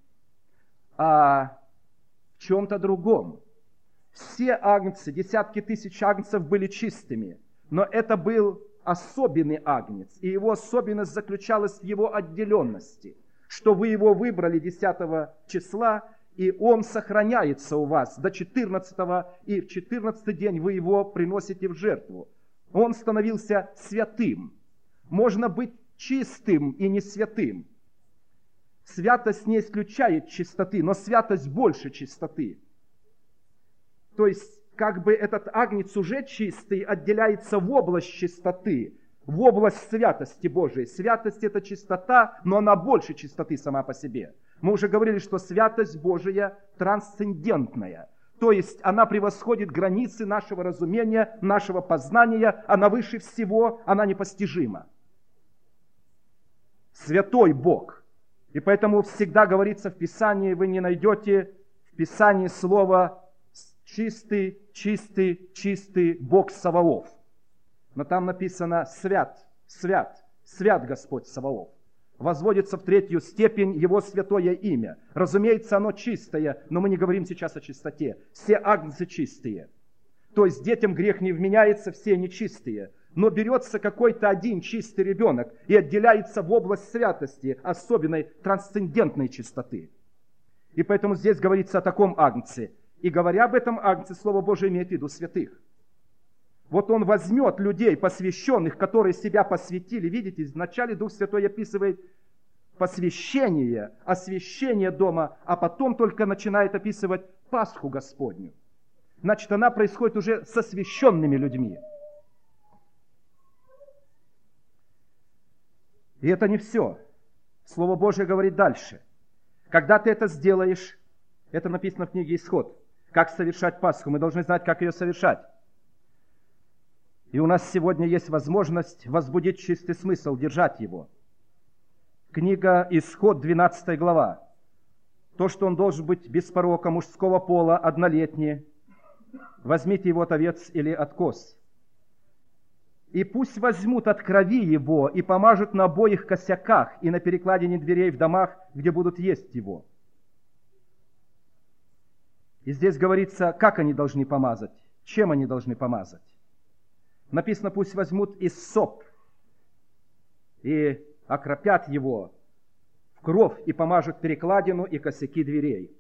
а в чем-то другом. Все агнцы, десятки тысяч агнцев были чистыми, но это был особенный агнец, и его особенность заключалась в его отделенности, что вы его выбрали 10 числа, и он сохраняется у вас до 14-го, и в 14-й день вы его приносите в жертву. Он становился святым. Можно быть чистым и не святым. Святость не исключает чистоты, но святость больше чистоты. То есть, как бы этот агнец уже чистый отделяется в область чистоты, в область святости Божией. Святость – это чистота, но она больше чистоты сама по себе. Мы уже говорили, что святость Божия трансцендентная. То есть она превосходит границы нашего разумения, нашего познания. Она выше всего, она непостижима. Святой Бог. И поэтому всегда говорится в Писании, вы не найдете в Писании слово «чистый, чистый, чистый Бог Саваоф». Но там написано «свят, свят, свят Господь Саваоф». Возводится в третью степень Его святое имя. Разумеется, оно чистое, но мы не говорим сейчас о чистоте. Все агнцы чистые. То есть детям грех не вменяется, все нечистые. Но берется какой-то один чистый ребенок и отделяется в область святости, особенной трансцендентной чистоты. И поэтому здесь говорится о таком агнце. И говоря об этом агнце, Слово Божие имеет в виду святых. Вот он возьмет людей, посвященных, которые себя посвятили. Видите, вначале Дух Святой описывает посвящение, освящение дома, а потом только начинает описывать Пасху Господню. Значит, она происходит уже с освященными людьми. И это не все. Слово Божие говорит дальше. Когда ты это сделаешь, это написано в книге Исход, как совершать Пасху. Мы должны знать, как ее совершать. И у нас сегодня есть возможность возбудить чистый смысл, держать его. Книга Исход, 12 глава. То, что он должен быть без порока, мужского пола, однолетний. Возьмите его от овец или от коз. И пусть возьмут от крови его и помажут на обоих косяках и на перекладине дверей в домах, где будут есть его. И здесь говорится, как они должны помазать, чем они должны помазать. Написано, пусть возьмут иссоп и окропят его в кровь и помажут перекладину и косяки дверей.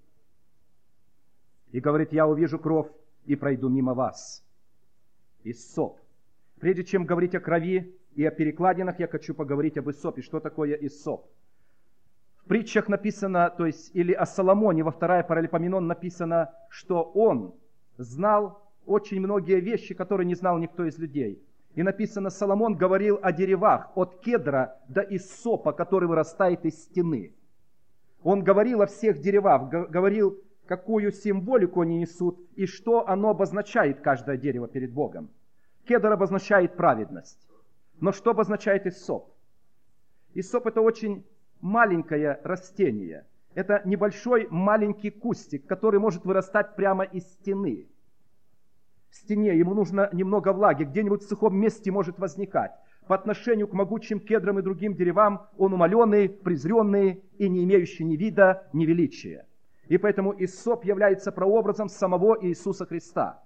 И говорит, я увижу кровь и пройду мимо вас. Иссоп. Прежде чем говорить о крови и о перекладинах, я хочу поговорить об иссопе. Что такое иссоп? В притчах написано, то есть, или о Соломоне, во 2 Паралипоменон написано, что он знал очень многие вещи, которые не знал никто из людей. И написано, Соломон говорил о деревах, от кедра до иссопа, который вырастает из стены. Он говорил о всех деревах, говорил, какую символику они несут и что оно обозначает, каждое дерево перед Богом. Кедр обозначает праведность. Но что обозначает иссоп? Иссоп – это очень маленькое растение. Это небольшой маленький кустик, который может вырастать прямо из стены. В стене ему нужно немного влаги, где-нибудь в сухом месте может возникать. по отношению к могучим кедрам и другим деревам он умаленный, презренный и не имеющий ни вида, ни величия. И поэтому иссоп является прообразом самого Иисуса Христа.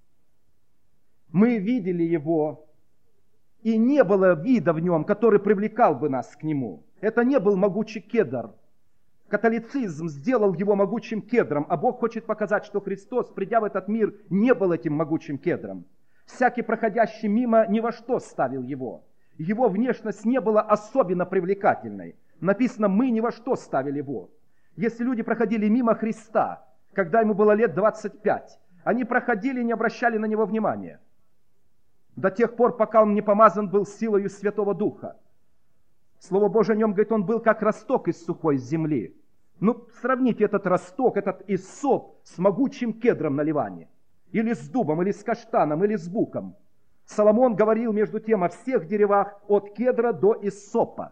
Мы видели Его, и не было вида в Нем, который привлекал бы нас к Нему. Это не был могучий кедр. Католицизм сделал Его могучим кедром, а Бог хочет показать, что Христос, придя в этот мир, не был этим могучим кедром. Всякий проходящий мимо ни во что ставил Его. Его внешность не была особенно привлекательной. Написано, мы ни во что ставили Его. Если люди проходили мимо Христа, когда Ему было лет 25, они проходили и не обращали на Него внимания. До тех пор, пока Он не помазан был силою Святого Духа. Слово Божие о Нем говорит, Он был как росток из сухой земли. Ну, сравните этот росток, этот иссоп с могучим кедром на Ливане. Или с дубом, или с каштаном, или с буком. Соломон говорил между тем о всех деревах от кедра до иссопа.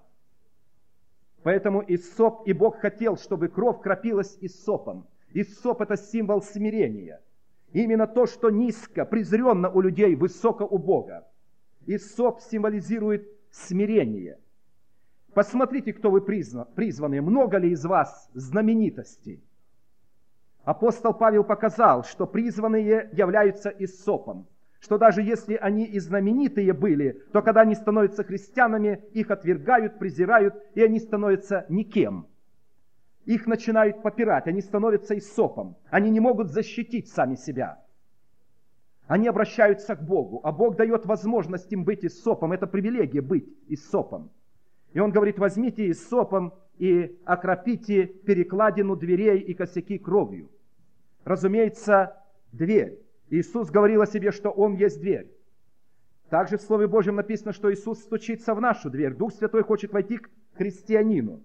Поэтому иссоп, и Бог хотел, чтобы кровь кропилась иссопом. Иссоп – это символ смирения. Именно то, что низко, презренно у людей, высоко у Бога. Иссоп символизирует смирение. Посмотрите, кто вы призваны. Много ли из вас знаменитостей? Апостол Павел показал, что призванные являются иссопом. Что даже если они и знаменитые были, то когда они становятся христианами, их отвергают, презирают, и они становятся никем. Их начинают попирать, они становятся иссопом. Они не могут защитить сами себя. Они обращаются к Богу, а Бог дает возможность им быть иссопом. Это привилегия быть иссопом. И Он говорит, возьмите иссопом и окропите перекладину дверей и косяки кровью. Разумеется, дверь. Иисус говорил о себе, что Он есть дверь. Также в Слове Божьем написано, что Иисус стучится в нашу дверь. Дух Святой хочет войти к христианину.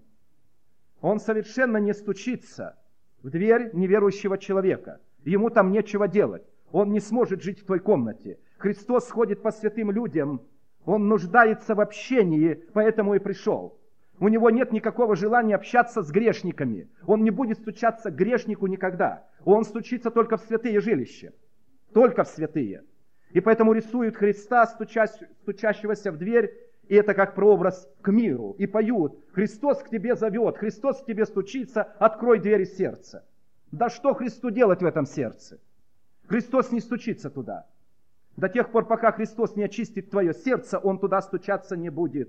Он совершенно не стучится в дверь неверующего человека. Ему там нечего делать. Он не сможет жить в той комнате. Христос ходит по святым людям. Он нуждается в общении, поэтому и пришел. У него нет никакого желания общаться с грешниками. Он не будет стучаться к грешнику никогда. Он стучится только в святые жилища. Только в святые. И поэтому рисуют Христа, стучащегося в дверь, и это как прообраз к миру. И поют, Христос к тебе зовет, Христос к тебе стучится, открой двери сердца. Да что Христу делать в этом сердце? Христос не стучится туда. До тех пор, пока Христос не очистит твое сердце, Он туда стучаться не будет.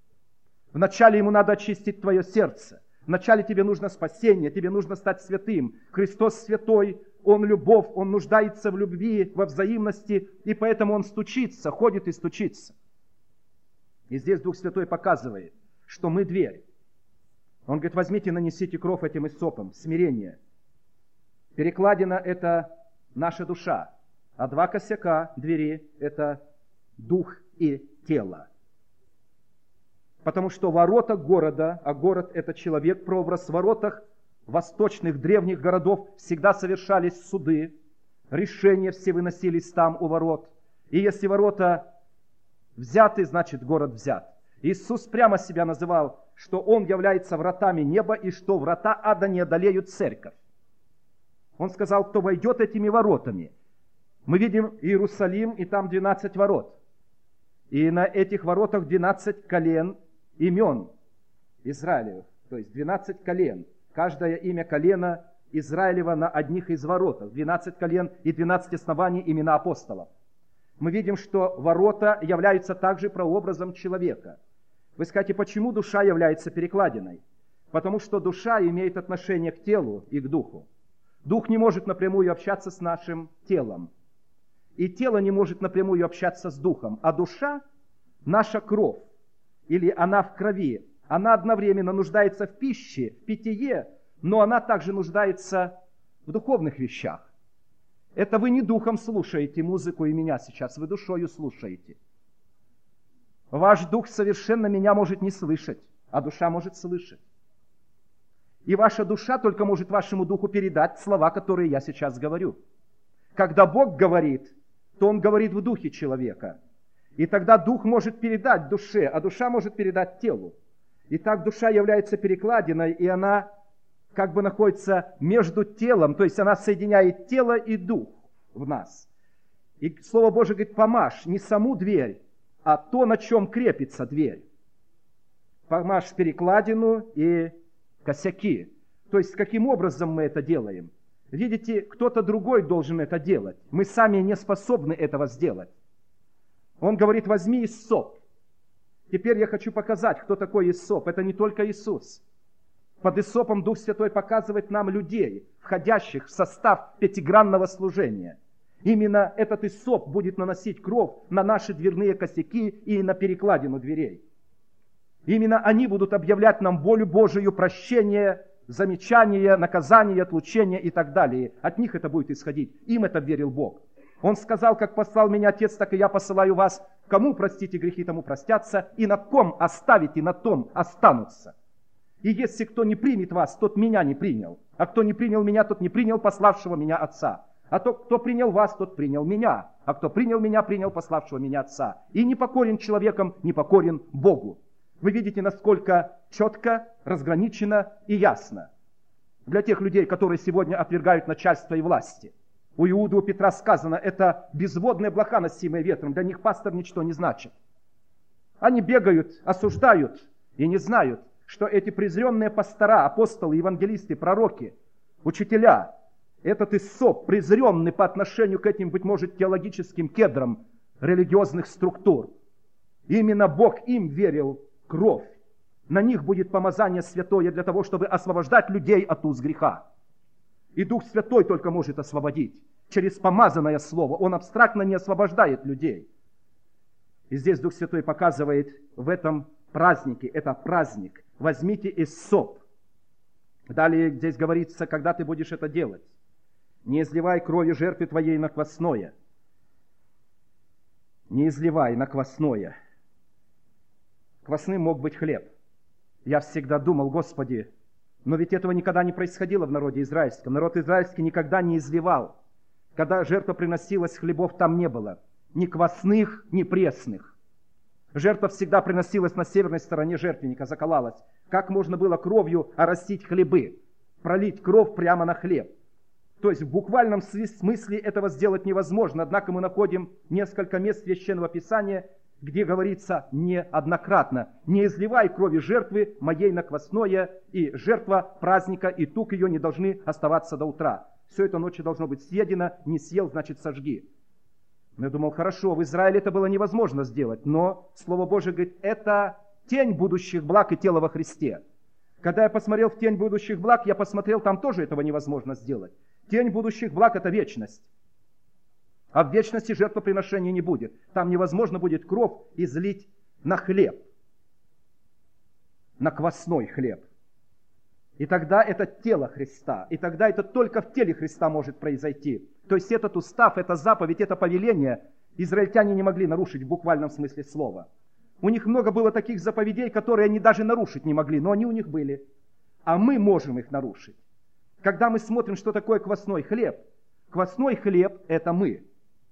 Вначале Ему надо очистить твое сердце. Вначале тебе нужно спасение, тебе нужно стать святым. Христос святой, Он любовь, Он нуждается в любви, во взаимности, и поэтому Он стучится, ходит и стучится. И здесь Дух Святой показывает, что мы дверь. Он говорит, возьмите, нанесите кровь этим иссопом, смирение. Перекладина – это наша душа, а два косяка двери – это дух и тело. Потому что ворота города, а город – это человек, прообраз, в воротах восточных древних городов всегда совершались суды, решения все выносились там у ворот. И если ворота взяты, значит город взят. Иисус прямо себя называл, что Он является вратами неба и что врата ада не одолеют церковь. Он сказал, кто войдет этими воротами. Мы видим Иерусалим, и там 12 ворот. И на этих воротах 12 колен имен Израилевых, то есть 12 колен. Каждое имя колена Израилева на одних из воротах. 12 колен и 12 оснований имена апостолов. Мы видим, что ворота являются также прообразом человека. Вы скажете, почему душа является перекладиной? Потому что душа имеет отношение к телу и к духу. Дух не может напрямую общаться с нашим телом. И тело не может напрямую общаться с духом. А душа, наша кровь, или она в крови, она одновременно нуждается в пище, в питье, но она также нуждается в духовных вещах. Это вы не духом слушаете музыку и меня сейчас, вы душою слушаете. Ваш дух совершенно меня может не слышать, а душа может слышать. И ваша душа только может вашему духу передать слова, которые я сейчас говорю. Когда Бог говорит, то Он говорит в духе человека. И тогда дух может передать душе, а душа может передать телу. И так душа является перекладиной, и она как бы находится между телом, то есть она соединяет тело и дух в нас. И Слово Божие говорит, помажь не саму дверь, а то, на чем крепится дверь. Помажь перекладину и косяки. То есть, каким образом мы это делаем? Видите, кто-то другой должен это делать. Мы сами не способны этого сделать. Он говорит, возьми иссоп. Теперь я хочу показать, кто такой иссоп. Это не только Иисус. Под иссопом Дух Святой показывает нам людей, входящих в состав пятигранного служения. Именно этот иссоп будет наносить кровь на наши дверные косяки и на перекладину дверей. Именно они будут объявлять нам волю Божию, прощение, замечание, наказание, отлучение и так далее. От них это будет исходить. Им это верил Бог. Он сказал, как послал меня Отец, так и я посылаю вас. Кому простите грехи, тому простятся, и на ком оставите, на том останутся. И если кто не примет вас, тот меня не принял. А кто не принял меня, тот не принял пославшего меня Отца. А тот, кто принял вас, тот принял меня. А кто принял меня, принял пославшего меня Отца. И не покорен человеком, не покорен Богу. Вы видите, насколько четко, разграничено и ясно. Для тех людей, которые сегодня отвергают начальство и власти. У Иуды, у Петра сказано, это безводные блоха, носимые ветром. Для них пастор ничто не значит. Они бегают, осуждают и не знают, что эти презренные пастора, апостолы, евангелисты, пророки, учителя, этот иссоп, презренный по отношению к этим, быть может, теологическим кедрам религиозных структур. Именно Бог им верил кровь. На них будет помазание святое для того, чтобы освобождать людей от уз греха. И Дух Святой только может освободить через помазанное слово. Он абстрактно не освобождает людей. И здесь Дух Святой показывает в этом празднике, это праздник. Возьмите иссоп. Далее здесь говорится, когда ты будешь это делать. Не изливай крови жертвы твоей на квасное. Не изливай на квасное. Квасным мог быть хлеб. Я всегда думал, Господи, но ведь этого никогда не происходило в народе израильском. Народ израильский никогда не изливал. Когда жертва приносилась, хлебов там не было. Ни квасных, ни пресных. Жертва всегда приносилась на северной стороне жертвенника, заколалась. Как можно было кровью оросить хлебы? Пролить кровь прямо на хлеб. То есть в буквальном смысле этого сделать невозможно. Однако мы находим несколько мест Священного Писания, где говорится неоднократно: «Не изливай крови жертвы моей на квасное, и жертва праздника, и тук ее не должны оставаться до утра». Все это ночью должно быть съедено, не съел, значит сожги. Но я думал, хорошо, в Израиле это было невозможно сделать, но Слово Божие говорит, это тень будущих благ и тела во Христе. Когда я посмотрел в тень будущих благ, я посмотрел, там тоже этого невозможно сделать. Тень будущих благ – это вечность. А в вечности жертвоприношения не будет. Там невозможно будет кровь излить на хлеб, на квасной хлеб. И тогда это тело Христа. И тогда это только в теле Христа может произойти. То есть этот устав, эта заповедь, это повеление израильтяне не могли нарушить в буквальном смысле слова. У них много было таких заповедей, которые они даже нарушить не могли, но они у них были. А мы можем их нарушить. Когда мы смотрим, что такое квасной хлеб – это мы.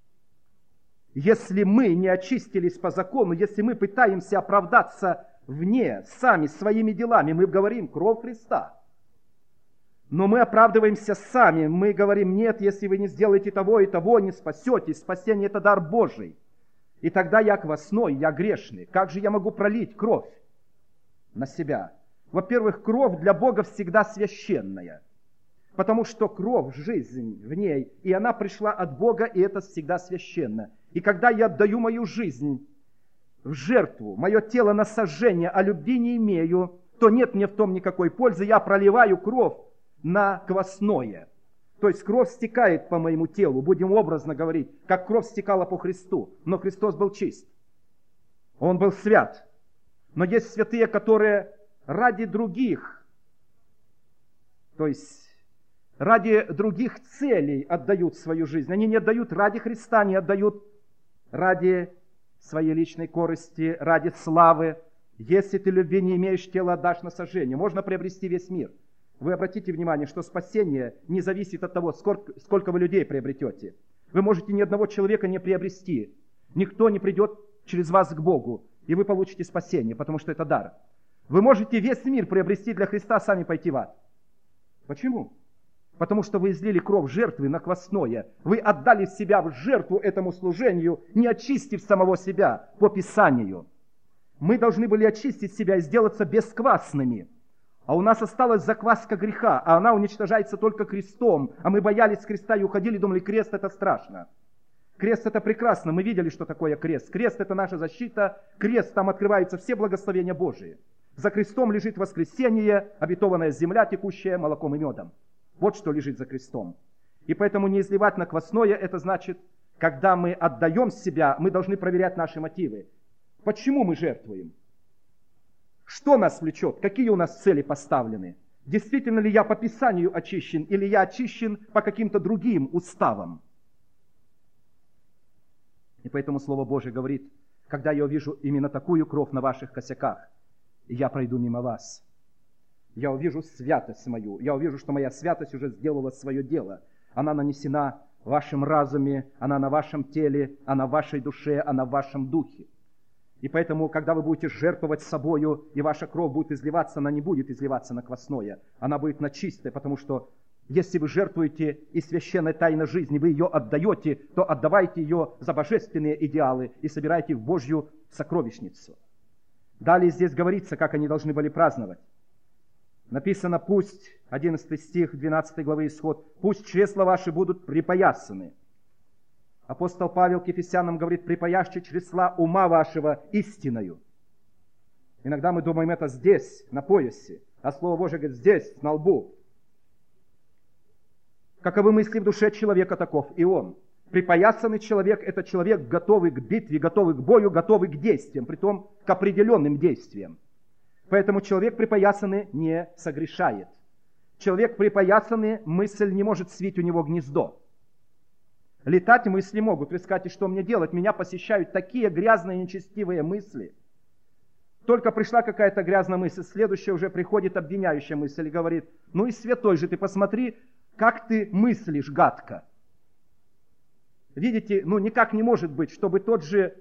Если мы не очистились по закону, если мы пытаемся оправдаться вне, сами, своими делами, мы говорим «кровь Христа». Но мы оправдываемся сами, мы говорим «нет, если вы не сделаете того и того, не спасетесь, спасение – это дар Божий». И тогда я квасной, я грешный. Как же я могу пролить кровь на себя? Во-первых, кровь для Бога всегда священная. Потому что кровь, жизнь в ней, и она пришла от Бога, и это всегда священно. И когда я отдаю мою жизнь в жертву, мое тело на сожжение, а любви не имею, то нет мне в том никакой пользы, я проливаю кровь на квасное. То есть кровь стекает по моему телу, будем образно говорить, как кровь стекала по Христу. Но Христос был чист, Он был свят. Но есть святые, которые ради других, то есть ради других целей отдают свою жизнь. Они не отдают ради Христа, не отдают ради своей личной корысти, ради славы. Если ты любви не имеешь, тело отдашь на сожжение. Можно приобрести весь мир. Вы обратите внимание, что спасение не зависит от того, сколько вы людей приобретете. Вы можете ни одного человека не приобрести. Никто не придет через вас к Богу, и вы получите спасение, потому что это дар. Вы можете весь мир приобрести для Христа, сами пойти в ад. Почему? Потому что вы излили кровь жертвы на квасное. Вы отдали себя в жертву этому служению, не очистив самого себя по Писанию. Мы должны были очистить себя и сделаться бесквасными. А у нас осталась закваска греха, а она уничтожается только крестом. А мы боялись креста и уходили, думали, крест это страшно. Крест это прекрасно, мы видели, что такое крест. Крест это наша защита, крест, там открываются все благословения Божии. За крестом лежит воскресение, обетованная земля, текущая молоком и медом. Вот что лежит за крестом. И поэтому не изливать на квасное, это значит, когда мы отдаем себя, мы должны проверять наши мотивы. Почему мы жертвуем? Что нас влечет? Какие у нас цели поставлены? Действительно ли я по Писанию очищен, или я очищен по каким-то другим уставам? И поэтому Слово Божие говорит, когда я увижу именно такую кровь на ваших косяках, я пройду мимо вас. Я увижу святость мою. Я увижу, что моя святость уже сделала свое дело. Она нанесена в вашем разуме, она на вашем теле, она в вашей душе, она в вашем духе. И поэтому, когда вы будете жертвовать собою, и ваша кровь будет изливаться, она не будет изливаться на квасное. Она будет на чистое, потому что если вы жертвуете и священной тайной жизни, вы ее отдаете, то отдавайте ее за божественные идеалы и собирайте в Божью сокровищницу. Далее здесь говорится, как они должны были праздновать. Написано, пусть, 11 стих 12 главы Исход, пусть чресла ваши будут припоясаны. Апостол Павел к Ефесянам говорит, припоясьте чресла ума вашего истиною. Иногда мы думаем, это здесь, на поясе, а Слово Божие говорит, здесь, на лбу. Каковы мысли в душе человека, таков и он. Припоясанный человек – это человек, готовый к битве, готовый к бою, готовый к действиям, притом к определенным действиям. Поэтому человек припоясанный не согрешает. Человек припоясанный, мысль не может свить у него гнездо. Летать мысли могут. Вы скажете, что мне делать? Меня посещают такие грязные, нечестивые мысли. Только пришла какая-то грязная мысль, следующая уже приходит обвиняющая мысль и говорит, ну и святой же ты, посмотри, как ты мыслишь гадко. Видите, никак не может быть, чтобы тот же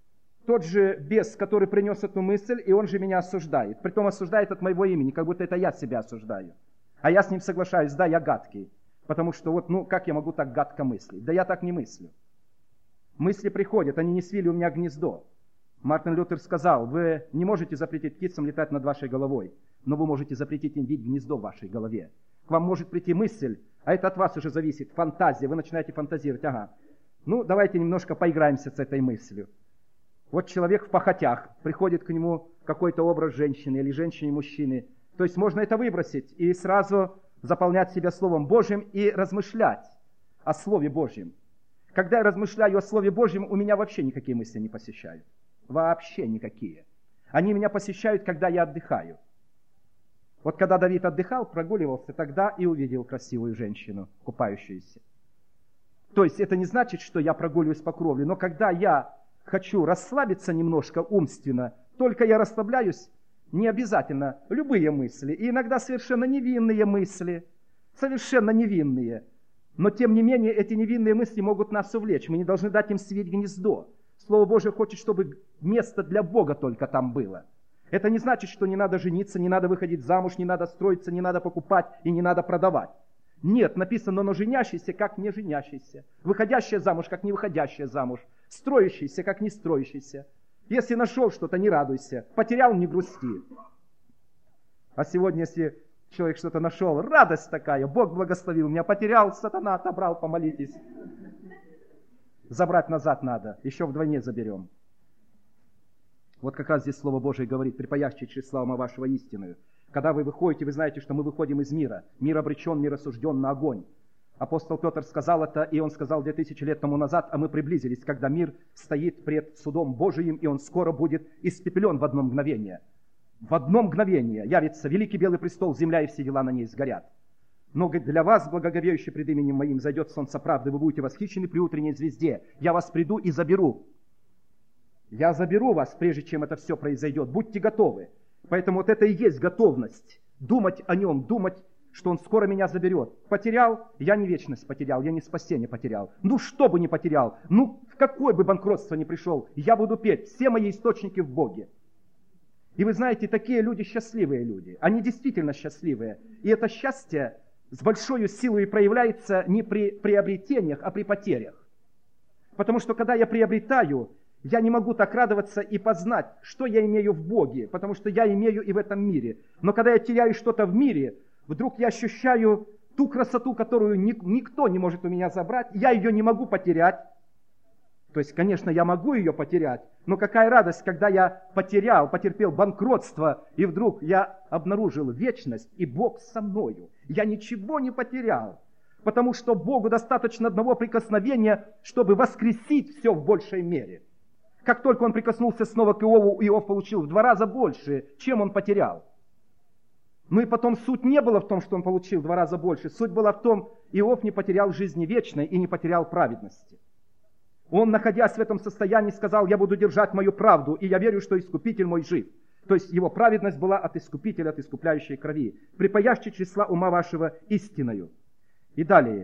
бес, который принес эту мысль, и он же меня осуждает. Притом осуждает от моего имени, как будто это я себя осуждаю. А я с ним соглашаюсь, да, я гадкий. Потому что как я могу так гадко мыслить? Да я так не мыслю. Мысли приходят, они не свили у меня гнездо. Мартин Лютер сказал, вы не можете запретить птицам летать над вашей головой, но вы можете запретить им видеть гнездо в вашей голове. К вам может прийти мысль, а это от вас уже зависит, фантазия, вы начинаете фантазировать, давайте немножко поиграемся с этой мыслью. Вот человек в похотях, приходит к нему какой-то образ женщины или женщины-мужчины. То есть можно это выбросить и сразу заполнять себя Словом Божьим и размышлять о Слове Божьем. Когда я размышляю о Слове Божьем, у меня вообще никакие мысли не посещают. Вообще никакие. Они меня посещают, когда я отдыхаю. Вот когда Давид отдыхал, прогуливался, тогда и увидел красивую женщину, купающуюся. То есть это не значит, что я прогуливаюсь по кровле, но когда я хочу расслабиться немножко умственно, только я расслабляюсь, не обязательно любые мысли, и иногда совершенно невинные мысли, совершенно невинные. Но тем не менее эти невинные мысли могут нас увлечь, мы не должны дать им свить гнездо. Слово Божие хочет, чтобы место для Бога только там было. Это не значит, что не надо жениться, не надо выходить замуж, не надо строиться, не надо покупать и не надо продавать. Нет, написано, но женящийся, как не женящийся, выходящая замуж, как не выходящая замуж, строящийся, как не строящийся. Если нашел что-то, не радуйся, потерял, не грусти. А сегодня, если человек что-то нашел, радость такая, Бог благословил меня, потерял, сатана отобрал, помолитесь. Забрать назад надо, еще вдвойне заберем. Вот как раз здесь Слово Божие говорит, припоясьте чресла ума вашего истинную. Когда вы выходите, вы знаете, что мы выходим из мира. Мир обречен, мир осужден на огонь. Апостол Петр сказал это, и он сказал 2000 лет тому назад, а мы приблизились, когда мир стоит пред судом Божиим, и он скоро будет испепелен в одно мгновение. В одно мгновение явится великий белый престол, земля и все дела на ней сгорят. Но для вас, благоговеющий пред именем моим, зайдет солнце правды, вы будете восхищены при утренней звезде. Я вас приду и заберу. Я заберу вас, прежде чем это все произойдет. Будьте готовы. Поэтому вот это и есть готовность. Думать о нем, думать, что он скоро меня заберет. Потерял, я не вечность потерял, я не спасение потерял. Что бы ни потерял, в какое бы банкротство ни пришел, я буду петь. Все мои источники в Боге. И вы знаете, такие люди счастливые люди. Они действительно счастливые. И это счастье с большой силой проявляется не при приобретениях, а при потерях. Потому что когда я приобретаю, я не могу так радоваться и познать, что я имею в Боге, потому что я имею и в этом мире. Но когда я теряю что-то в мире, вдруг я ощущаю ту красоту, которую никто не может у меня забрать, я ее не могу потерять. То есть, конечно, я могу ее потерять, но какая радость, когда я потерпел банкротство, и вдруг я обнаружил вечность, и Бог со мною. Я ничего не потерял, потому что Богу достаточно одного прикосновения, чтобы воскресить все в большей мере. Как только он прикоснулся снова к Иову, Иов получил в 2 раза больше, чем он потерял. Ну и потом суть не была в том, что он получил в 2 раза больше. Суть была в том, Иов не потерял жизни вечной и не потерял праведности. Он, находясь в этом состоянии, сказал: я буду держать мою правду, и я верю, что Искупитель мой жив. То есть его праведность была от Искупителя, от искупляющей крови, припаящей числа ума вашего истиною. И далее.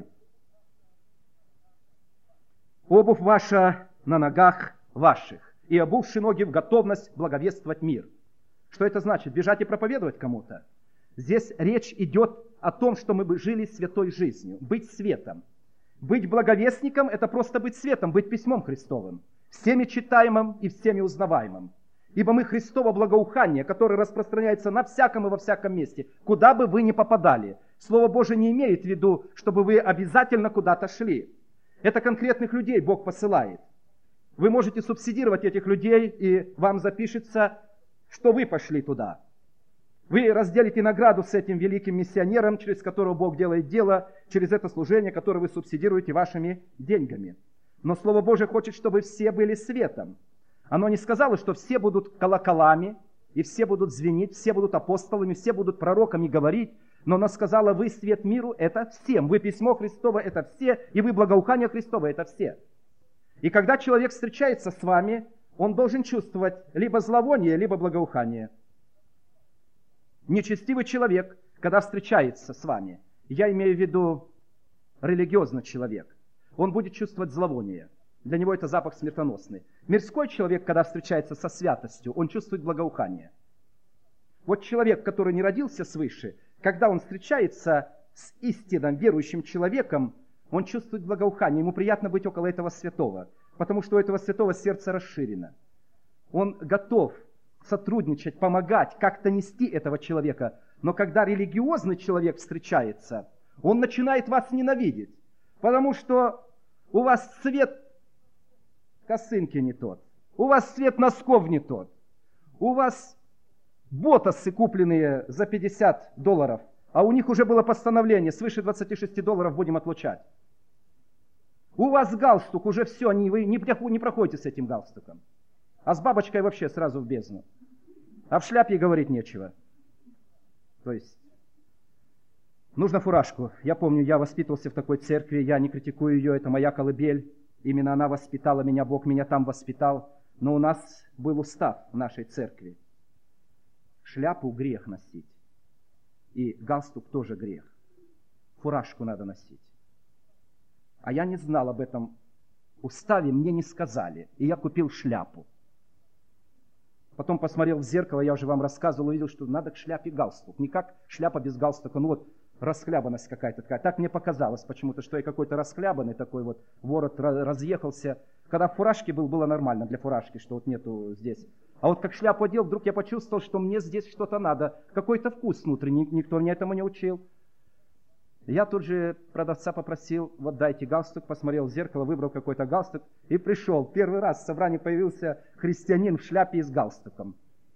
Обувь ваша на ногах ваших, и обувши ноги в готовность благовествовать мир. Что это значит? Бежать и проповедовать кому-то? Здесь речь идет о том, что мы бы жили святой жизнью, быть светом. Быть благовестником – это просто быть светом, быть письмом Христовым, всеми читаемым и всеми узнаваемым. Ибо мы Христово благоухание, которое распространяется на всяком и во всяком месте, куда бы вы ни попадали. Слово Божие не имеет в виду, чтобы вы обязательно куда-то шли. Это конкретных людей Бог посылает. Вы можете субсидировать этих людей, и вам запишется, что вы пошли туда. Вы разделите награду с этим великим миссионером, через которого Бог делает дело, через это служение, которое вы субсидируете вашими деньгами. Но Слово Божие хочет, чтобы все были светом. Оно не сказало, что все будут колоколами, и все будут звенить, все будут апостолами, все будут пророками говорить, но оно сказало: вы свет миру, это всем, вы письмо Христово, это все, и вы благоухание Христово, это все. И когда человек встречается с вами, он должен чувствовать либо зловоние, либо благоухание. Нечестивый человек, когда встречается с вами, я имею в виду религиозный человек, он будет чувствовать зловоние. Для него это запах смертоносный. Мирской человек, когда встречается со святостью, он чувствует благоухание. Вот человек, который не родился свыше, когда он встречается с истинным верующим человеком, он чувствует благоухание, ему приятно быть около этого святого, потому что у этого святого сердце расширено. Он готов сотрудничать, помогать, как-то нести этого человека. Но когда религиозный человек встречается, он начинает вас ненавидеть, потому что у вас цвет косынки не тот, у вас цвет носков не тот, у вас ботосы, купленные за $50, а у них уже было постановление: свыше $26 будем отлучать. У вас галстук, уже все, вы не проходите с этим галстуком. А с бабочкой вообще сразу в бездну. А в шляпе и говорить нечего. То есть, нужно фуражку. Я помню, я воспитывался в такой церкви, я не критикую ее, это моя колыбель. Именно она воспитала меня, Бог меня там воспитал. Но у нас был устав в нашей церкви. Шляпу грех носить. И галстук тоже грех. Фуражку надо носить. А я не знал об этом уставе, мне не сказали. И я купил шляпу. Потом посмотрел в зеркало, я уже вам рассказывал, увидел, что надо к шляпе галстук. Не как шляпа без галстука, ну вот расхлябанность какая-то такая. Так мне показалось почему-то, что я какой-то расхлябанный такой вот, ворот разъехался. Когда в фуражке был, было нормально для фуражки, что вот нету здесь. А вот как шляпу одел, вдруг я почувствовал, что мне здесь что-то надо. Какой-то вкус внутренний, никто меня этому не учил. Я тут же продавца попросил: вот дайте галстук, посмотрел в зеркало, выбрал какой-то галстук и пришел. Первый раз в собрании появился христианин в шляпе и с галстуком.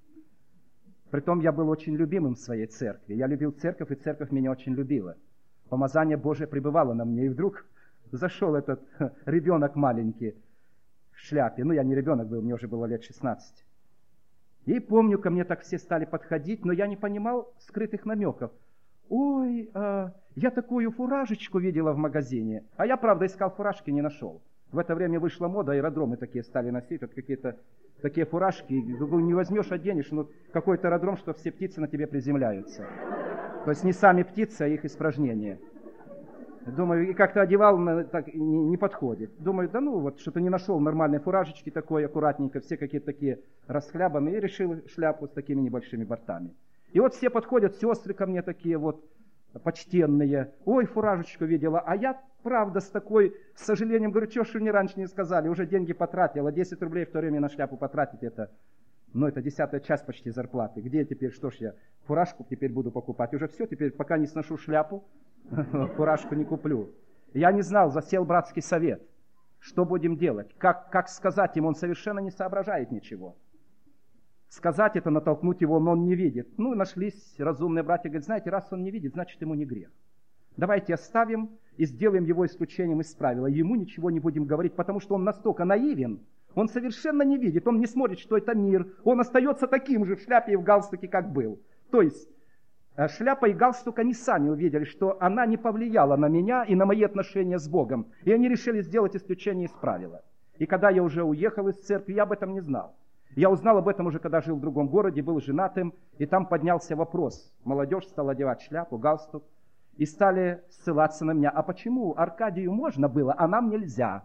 Притом я был очень любимым в своей церкви. Я любил церковь, и церковь меня очень любила. Помазание Божие пребывало на мне. И вдруг зашел этот ребенок маленький в шляпе. Ну, я не ребенок был, мне уже было лет 16. И помню, ко мне так все стали подходить, но я не понимал скрытых намеков. Ой, я такую фуражечку видела в магазине. А я, правда, искал фуражки, не нашел. В это время вышла мода, аэродромы такие стали носить, вот какие-то такие фуражки. Не возьмешь, оденешь, ну, какой-то аэродром, что все птицы на тебе приземляются. То есть не сами птицы, а их испражнения. Думаю, и как-то одевал, так не подходит. Думаю, да ну, вот что-то не нашел нормальной фуражечки такой, аккуратненько, все какие-то такие расхлябанные, и решил шляпу с такими небольшими бортами. И вот все подходят, сестры ко мне такие вот, почтенные. Ой, фуражечку видела. А я, правда, с сожалением говорю, что ж мне раньше не сказали, уже деньги потратила, 10 рублей в то время на шляпу потратить, это 10-я часть почти зарплаты. Где теперь, что ж я, фуражку теперь буду покупать? Уже все, теперь пока не сношу шляпу, фуражку не куплю. Я не знал, засел братский совет. Что будем делать? Как сказать ему? Он совершенно не соображает ничего. Сказать это, натолкнуть его, но он не видит. Нашлись разумные братья, говорят, знаете, раз он не видит, значит, ему не грех. Давайте оставим и сделаем его исключением из правила. Ему ничего не будем говорить, потому что он настолько наивен, он совершенно не видит, он не смотрит, что это мир. Он остается таким же в шляпе и в галстуке, как был. То есть, шляпа и галстук, они сами увидели, что она не повлияла на меня и на мои отношения с Богом. И они решили сделать исключение из правила. И когда я уже уехал из церкви, я об этом не знал. Я узнал об этом уже, когда жил в другом городе, был женатым, и там поднялся вопрос. Молодежь стала одевать шляпу, галстук, и стали ссылаться на меня. А почему Аркадию можно было, а нам нельзя?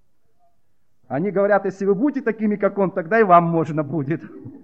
Они говорят, если вы будете такими, как он, тогда и вам можно будет.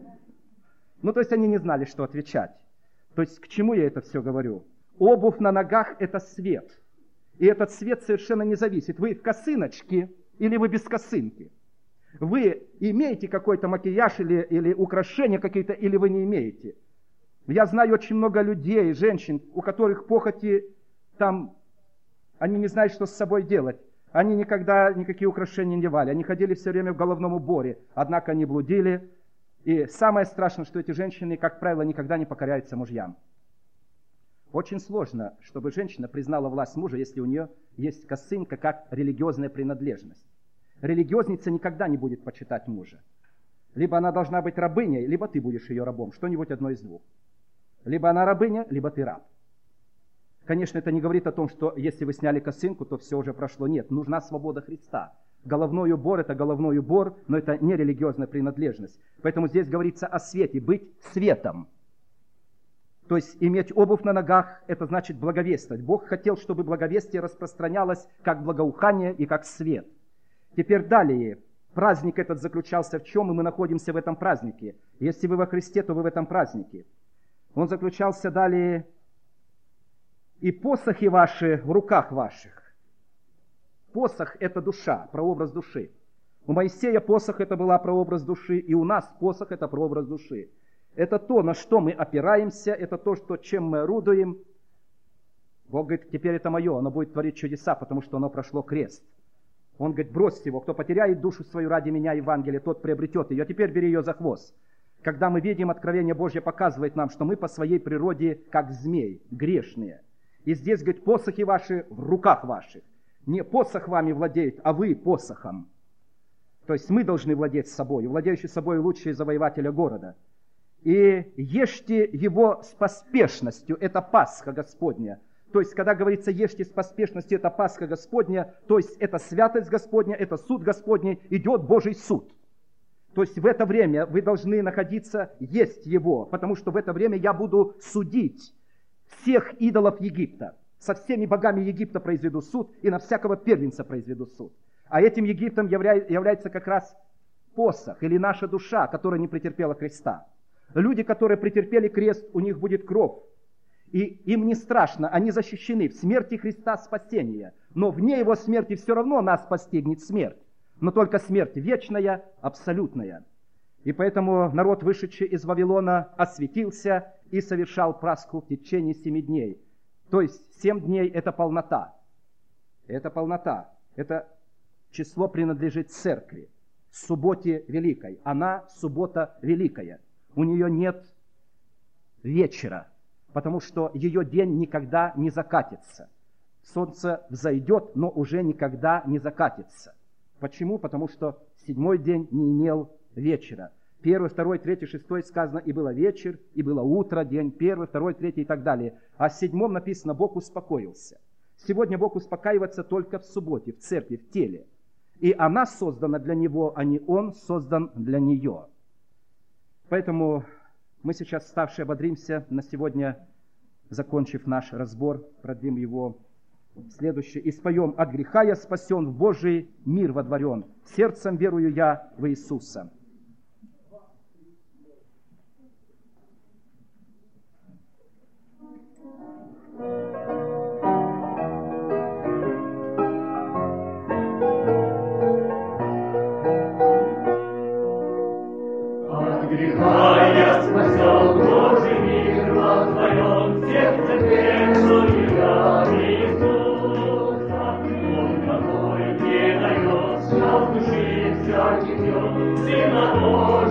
То есть они не знали, что отвечать. То есть к чему я это все говорю? Обувь на ногах – это свет. И этот свет совершенно не зависит. Вы в косыночке или вы без косынки. Вы имеете какой-то макияж или украшения какие-то, или вы не имеете. Я знаю очень много людей, женщин, у которых похоти там, они не знают, что с собой делать. Они никогда никакие украшения не надевали. Они ходили все время в головном уборе, однако они блудили. И самое страшное, что эти женщины, как правило, никогда не покоряются мужьям. Очень сложно, чтобы женщина признала власть мужа, если у нее есть косынка как религиозная принадлежность. Религиозница никогда не будет почитать мужа. Либо она должна быть рабыней, либо ты будешь ее рабом. Что-нибудь одно из двух. Либо она рабыня, либо ты раб. Конечно, это не говорит о том, что если вы сняли косынку, то все уже прошло. Нет, нужна свобода Христа. Головной убор – это головной убор, но это не религиозная принадлежность. Поэтому здесь говорится о свете, быть светом. То есть иметь обувь на ногах – это значит благовествовать. Бог хотел, чтобы благовестие распространялось как благоухание и как свет. Теперь далее. Праздник этот заключался в чем, и мы находимся в этом празднике. Если вы во Христе, то вы в этом празднике. Он заключался далее: «И посохи ваши в руках ваших». Посох – это душа, прообраз души. У Моисея посох – это была прообраз души, и у нас посох – это прообраз души. Это то, на что мы опираемся, это то, чем мы орудуем. Бог говорит, теперь это мое, оно будет творить чудеса, потому что оно прошло крест. Он говорит, бросьте его, кто потеряет душу свою ради меня, Евангелие, тот приобретет ее, а теперь бери ее за хвост. Когда мы видим, откровение Божье показывает нам, что мы по своей природе, как змей, грешные. И здесь, говорит, посохи ваши в руках ваших. Не посох вами владеет, а вы посохом. То есть мы должны владеть собой. Владеющий собой лучший завоевателя города. И ешьте его с поспешностью. Это Пасха Господня. То есть, когда говорится ешьте с поспешностью, это Пасха Господня, то есть это святость Господня, это суд Господний, идет Божий суд. То есть в это время вы должны находиться, есть его, потому что в это время я буду судить всех идолов Египта. Со всеми богами Египта произведу суд, и на всякого первенца произведу суд. А этим Египтом является как раз посох, или наша душа, которая не претерпела креста. Люди, которые претерпели крест, у них будет кровь. И им не страшно, они защищены. В смерти Христа спасение. Но вне его смерти все равно нас постигнет смерть. Но только смерть вечная, абсолютная. И поэтому народ, вышедший из Вавилона, осветился и совершал Пасху в течение 7 дней. То есть 7 дней – это полнота. Это полнота. Это число принадлежит церкви. Субботе великой. Она суббота великая. У нее нет вечера, потому что ее день никогда не закатится. Солнце взойдет, но уже никогда не закатится. Почему? Потому что 7-й день не имел вечера. 1, 2, 3, 6 сказано, и было вечер, и было утро, день 1, 2, 3 и так далее. А в 7-м написано, Бог успокоился. Сегодня Бог успокаивается только в субботе, в церкви, в теле. И она создана для Него, а не Он создан для нее. Поэтому мы сейчас, вставшие, ободримся на сегодня, закончив наш разбор, продлим его следующее. «И споем: от греха я спасен, в Божий мир водворен, сердцем верую я в Иисуса». от греха я спасен, Божий мир во Твоем сердце песню я Иисуса. Он покой не дает, что в души всякий днем, Сына Божий.